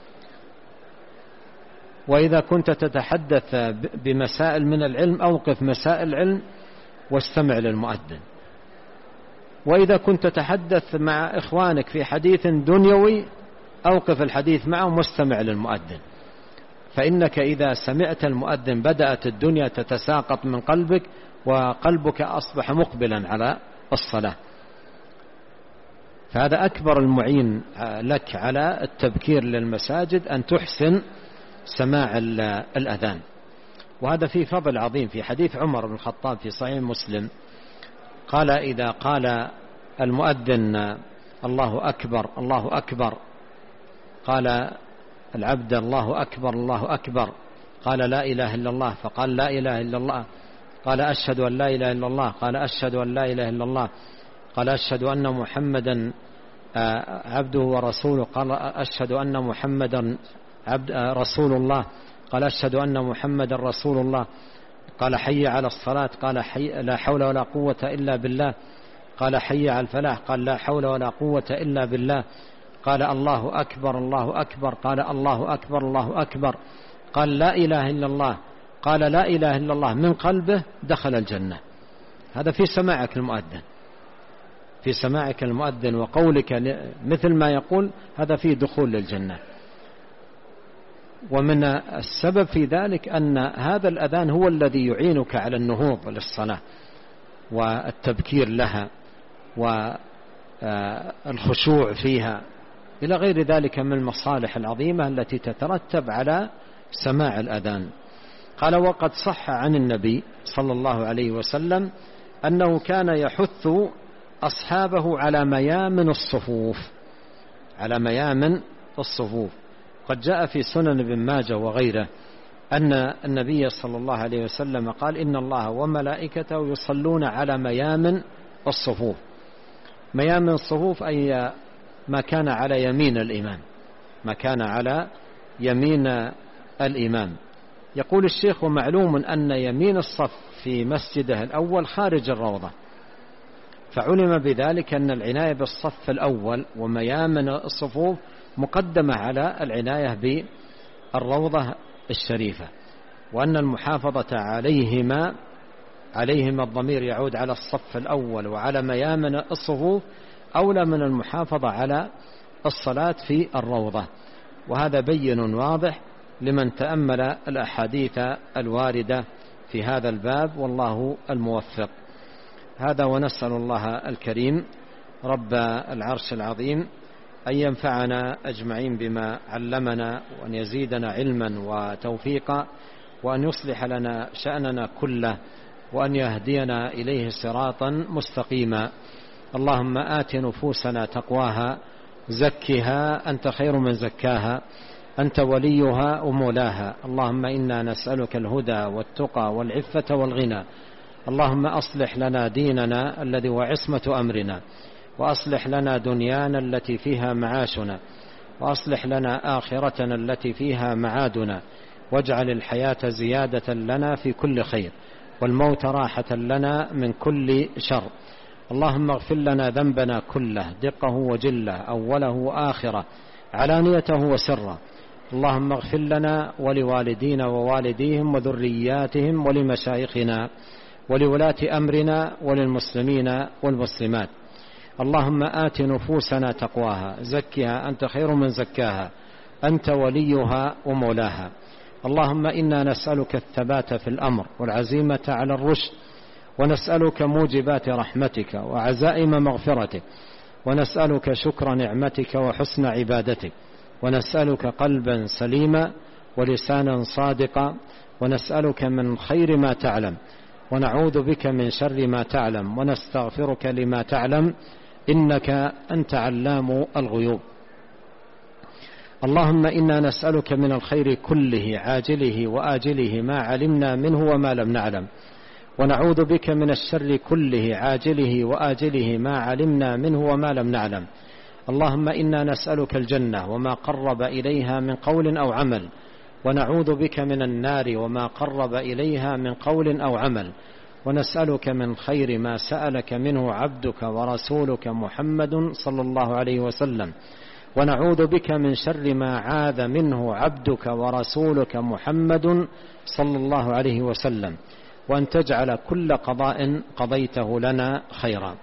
وإذا كنت تتحدث بمسائل من العلم أوقف مسائل العلم واستمع للمؤذن، وإذا كنت تتحدث مع إخوانك في حديث دنيوي أوقف الحديث معهم واستمع للمؤذن، فإنك إذا سمعت المؤذن بدأت الدنيا تتساقط من قلبك وقلبك أصبح مقبلا على الصلاة. فهذا أكبر المعين لك على التبكير للمساجد، أن تحسن سماع الأذان. وهذا فيه فضل عظيم. في حديث عمر بن الخطاب في صحيح مسلم قال: إذا قال المؤذن الله أكبر الله أكبر، قال العبد الله أكبر الله أكبر، قال لا إله إلا الله، فقال لا إله إلا الله، قال أشهد أن لا إله إلا الله، قال أشهد أن لا إله إلا الله، قال أشهد أن محمدا عبده ورسوله، قال أشهد أن محمدا عبد رسول الله، قال أشهد أن محمدا رسول الله، قال حي على الصلاة، قال حي لا حول ولا قوة إلا بالله، قال حي على الفلاح، قال لا حول ولا قوة إلا بالله، قال الله أكبر الله أكبر، قال الله أكبر الله أكبر، قال لا إله إلا الله، قال لا إله إلا الله من قلبه، دخل الجنة. هذا في سماعك المؤذن، في سماعك المؤذن وقولك مثل ما يقول، هذا فيه دخول للجنة. ومن السبب في ذلك أن هذا الأذان هو الذي يعينك على النهوض للصلاة والتبكير لها والخشوع فيها إلى غير ذلك من المصالح العظيمة التي تترتب على سماع الأذان. قال: وقد صح عن النبي صلى الله عليه وسلم أنه كان يحث أصحابه على ميامن الصفوف، على ميامن الصفوف. قد جاء في سنن ابن ماجه وغيره أن النبي صلى الله عليه وسلم قال: إن الله وملائكته يصلون على ميامن الصفوف. ميامن الصفوف أي ما كان على يمين الإمام، ما كان على يمين الإمام. يقول الشيخ: ومعلوم أن يمين الصف في مسجده الأول خارج الروضة، فعلم بذلك أن العناية بالصف الأول وميامن الصفوف مقدمة على العناية بالروضة الشريفة، وأن المحافظة عليهما عليهما الضمير يعود على الصف الأول وعلى ميامن الصفوف أولى من المحافظة على الصلاة في الروضة. وهذا بين واضح لمن تأمل الأحاديث الواردة في هذا الباب، والله الموفق. هذا، ونسأل الله الكريم رب العرش العظيم أن ينفعنا أجمعين بما علمنا، وأن يزيدنا علما وتوفيقا، وأن يصلح لنا شأننا كله، وأن يهدينا إليه صراطا مستقيما. اللهم آت نفوسنا تقواها، زكها أنت خير من زكاها، أنت وليها ومولاها. اللهم إنا نسألك الهدى والتقى والعفة والغنى. اللهم أصلح لنا ديننا الذي هو عصمة أمرنا، وأصلح لنا دنيانا التي فيها معاشنا، وأصلح لنا آخرتنا التي فيها معادنا، واجعل الحياة زيادة لنا في كل خير، والموت راحة لنا من كل شر. اللهم اغفر لنا ذنبنا كله، دقه وجله، أوله وآخره، علانيته وسره. اللهم اغفر لنا ولوالدينا ووالديهم وذرياتهم ولمشايخنا ولولاة أمرنا وللمسلمين والمسلمات. اللهم آت نفوسنا تقواها، زكها أنت خير من زكاها، أنت وليها ومولاها. اللهم إنا نسألك الثبات في الأمر والعزيمة على الرشد، ونسألك موجبات رحمتك وعزائم مغفرتك، ونسألك شكر نعمتك وحسن عبادتك، ونسألك قلبا سليما ولسانا صادقا، ونسألك من خير ما تعلم، ونعوذ بك من شر ما تعلم، ونستغفرك لما تعلم، إنك أنت علام الغيوب. اللهم إنا نسألك من الخير كله عاجله وآجله ما علمنا منه وما لم نعلم، ونعوذ بك من الشر كله عاجله وآجله ما علمنا منه وما لم نعلم. اللهم إنا نسألك الجنة وما قرب إليها من قول أو عمل، ونعوذ بك من النار وما قرب إليها من قول أو عمل، ونسألك من خير ما سألك منه عبدك ورسولك محمد صلى الله عليه وسلم، ونعوذ بك من شر ما عاذ منه عبدك ورسولك محمد صلى الله عليه وسلم، وأن تجعل كل قضاء قضيته لنا خيرا.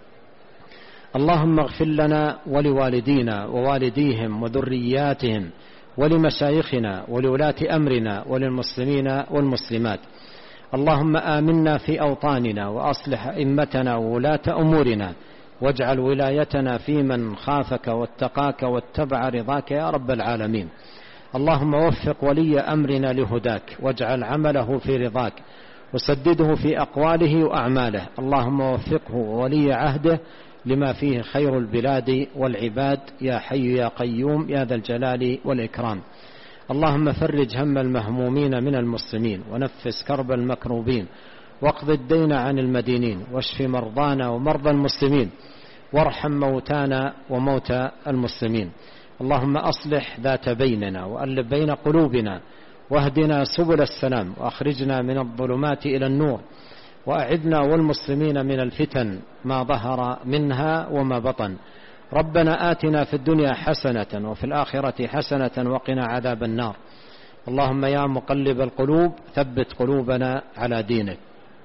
اللهم اغفر لنا ولوالدينا ووالديهم وذرياتهم ولمشايخنا ولولاة أمرنا وللمسلمين والمسلمات. اللهم آمنا في أوطاننا، وأصلح أئمتنا وولاة أمورنا، واجعل ولايتنا في من خافك واتقاك واتبع رضاك يا رب العالمين. اللهم وفق ولي أمرنا لهداك، واجعل عمله في رضاك، وسدده في أقواله وأعماله. اللهم وفقه وولي عهده لما فيه خير البلاد والعباد، يا حي يا قيوم يا ذا الجلال والإكرام. اللهم فرج هم المهمومين من المسلمين، ونفس كرب المكروبين، واقض الدين عن المدينين، واشف مرضانا ومرضى المسلمين، وارحم موتانا وموتى المسلمين. اللهم أصلح ذات بيننا، وألف بين قلوبنا، واهدنا سبل السلام، وأخرجنا من الظلمات إلى النور، وأعذنا والمسلمين من الفتن ما ظهر منها وما بطن. ربنا آتنا في الدنيا حسنة وفي الآخرة حسنة وقنا عذاب النار. اللهم يا مقلب القلوب ثبت قلوبنا على دينك.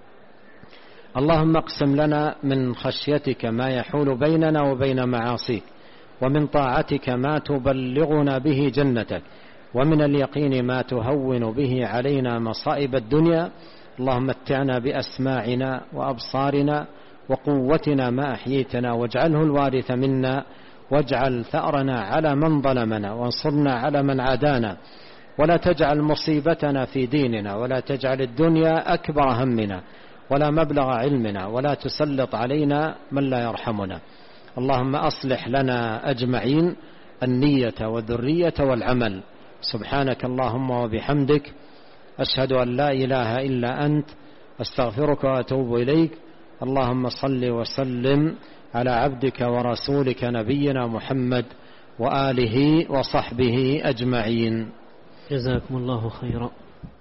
اللهم اقسم لنا من خشيتك ما يحول بيننا وبين معاصيك، ومن طاعتك ما تبلغنا به جنتك، ومن اليقين ما تهون به علينا مصائب الدنيا. اللهم متعنا بأسماعنا وأبصارنا وقوتنا ما أحييتنا، واجعله الوارث منا، واجعل ثأرنا على من ظلمنا، وانصرنا على من عادانا، ولا تجعل مصيبتنا في ديننا، ولا تجعل الدنيا أكبر همنا ولا مبلغ علمنا، ولا تسلط علينا من لا يرحمنا. اللهم أصلح لنا أجمعين النية والذرية والعمل. سبحانك اللهم وبحمدك، أشهد أن لا إله إلا أنت، أستغفرك وأتوب إليك. اللهم صل وسلم على عبدك ورسولك نبينا محمد وآله وصحبه أجمعين. جزاكم الله خيرا.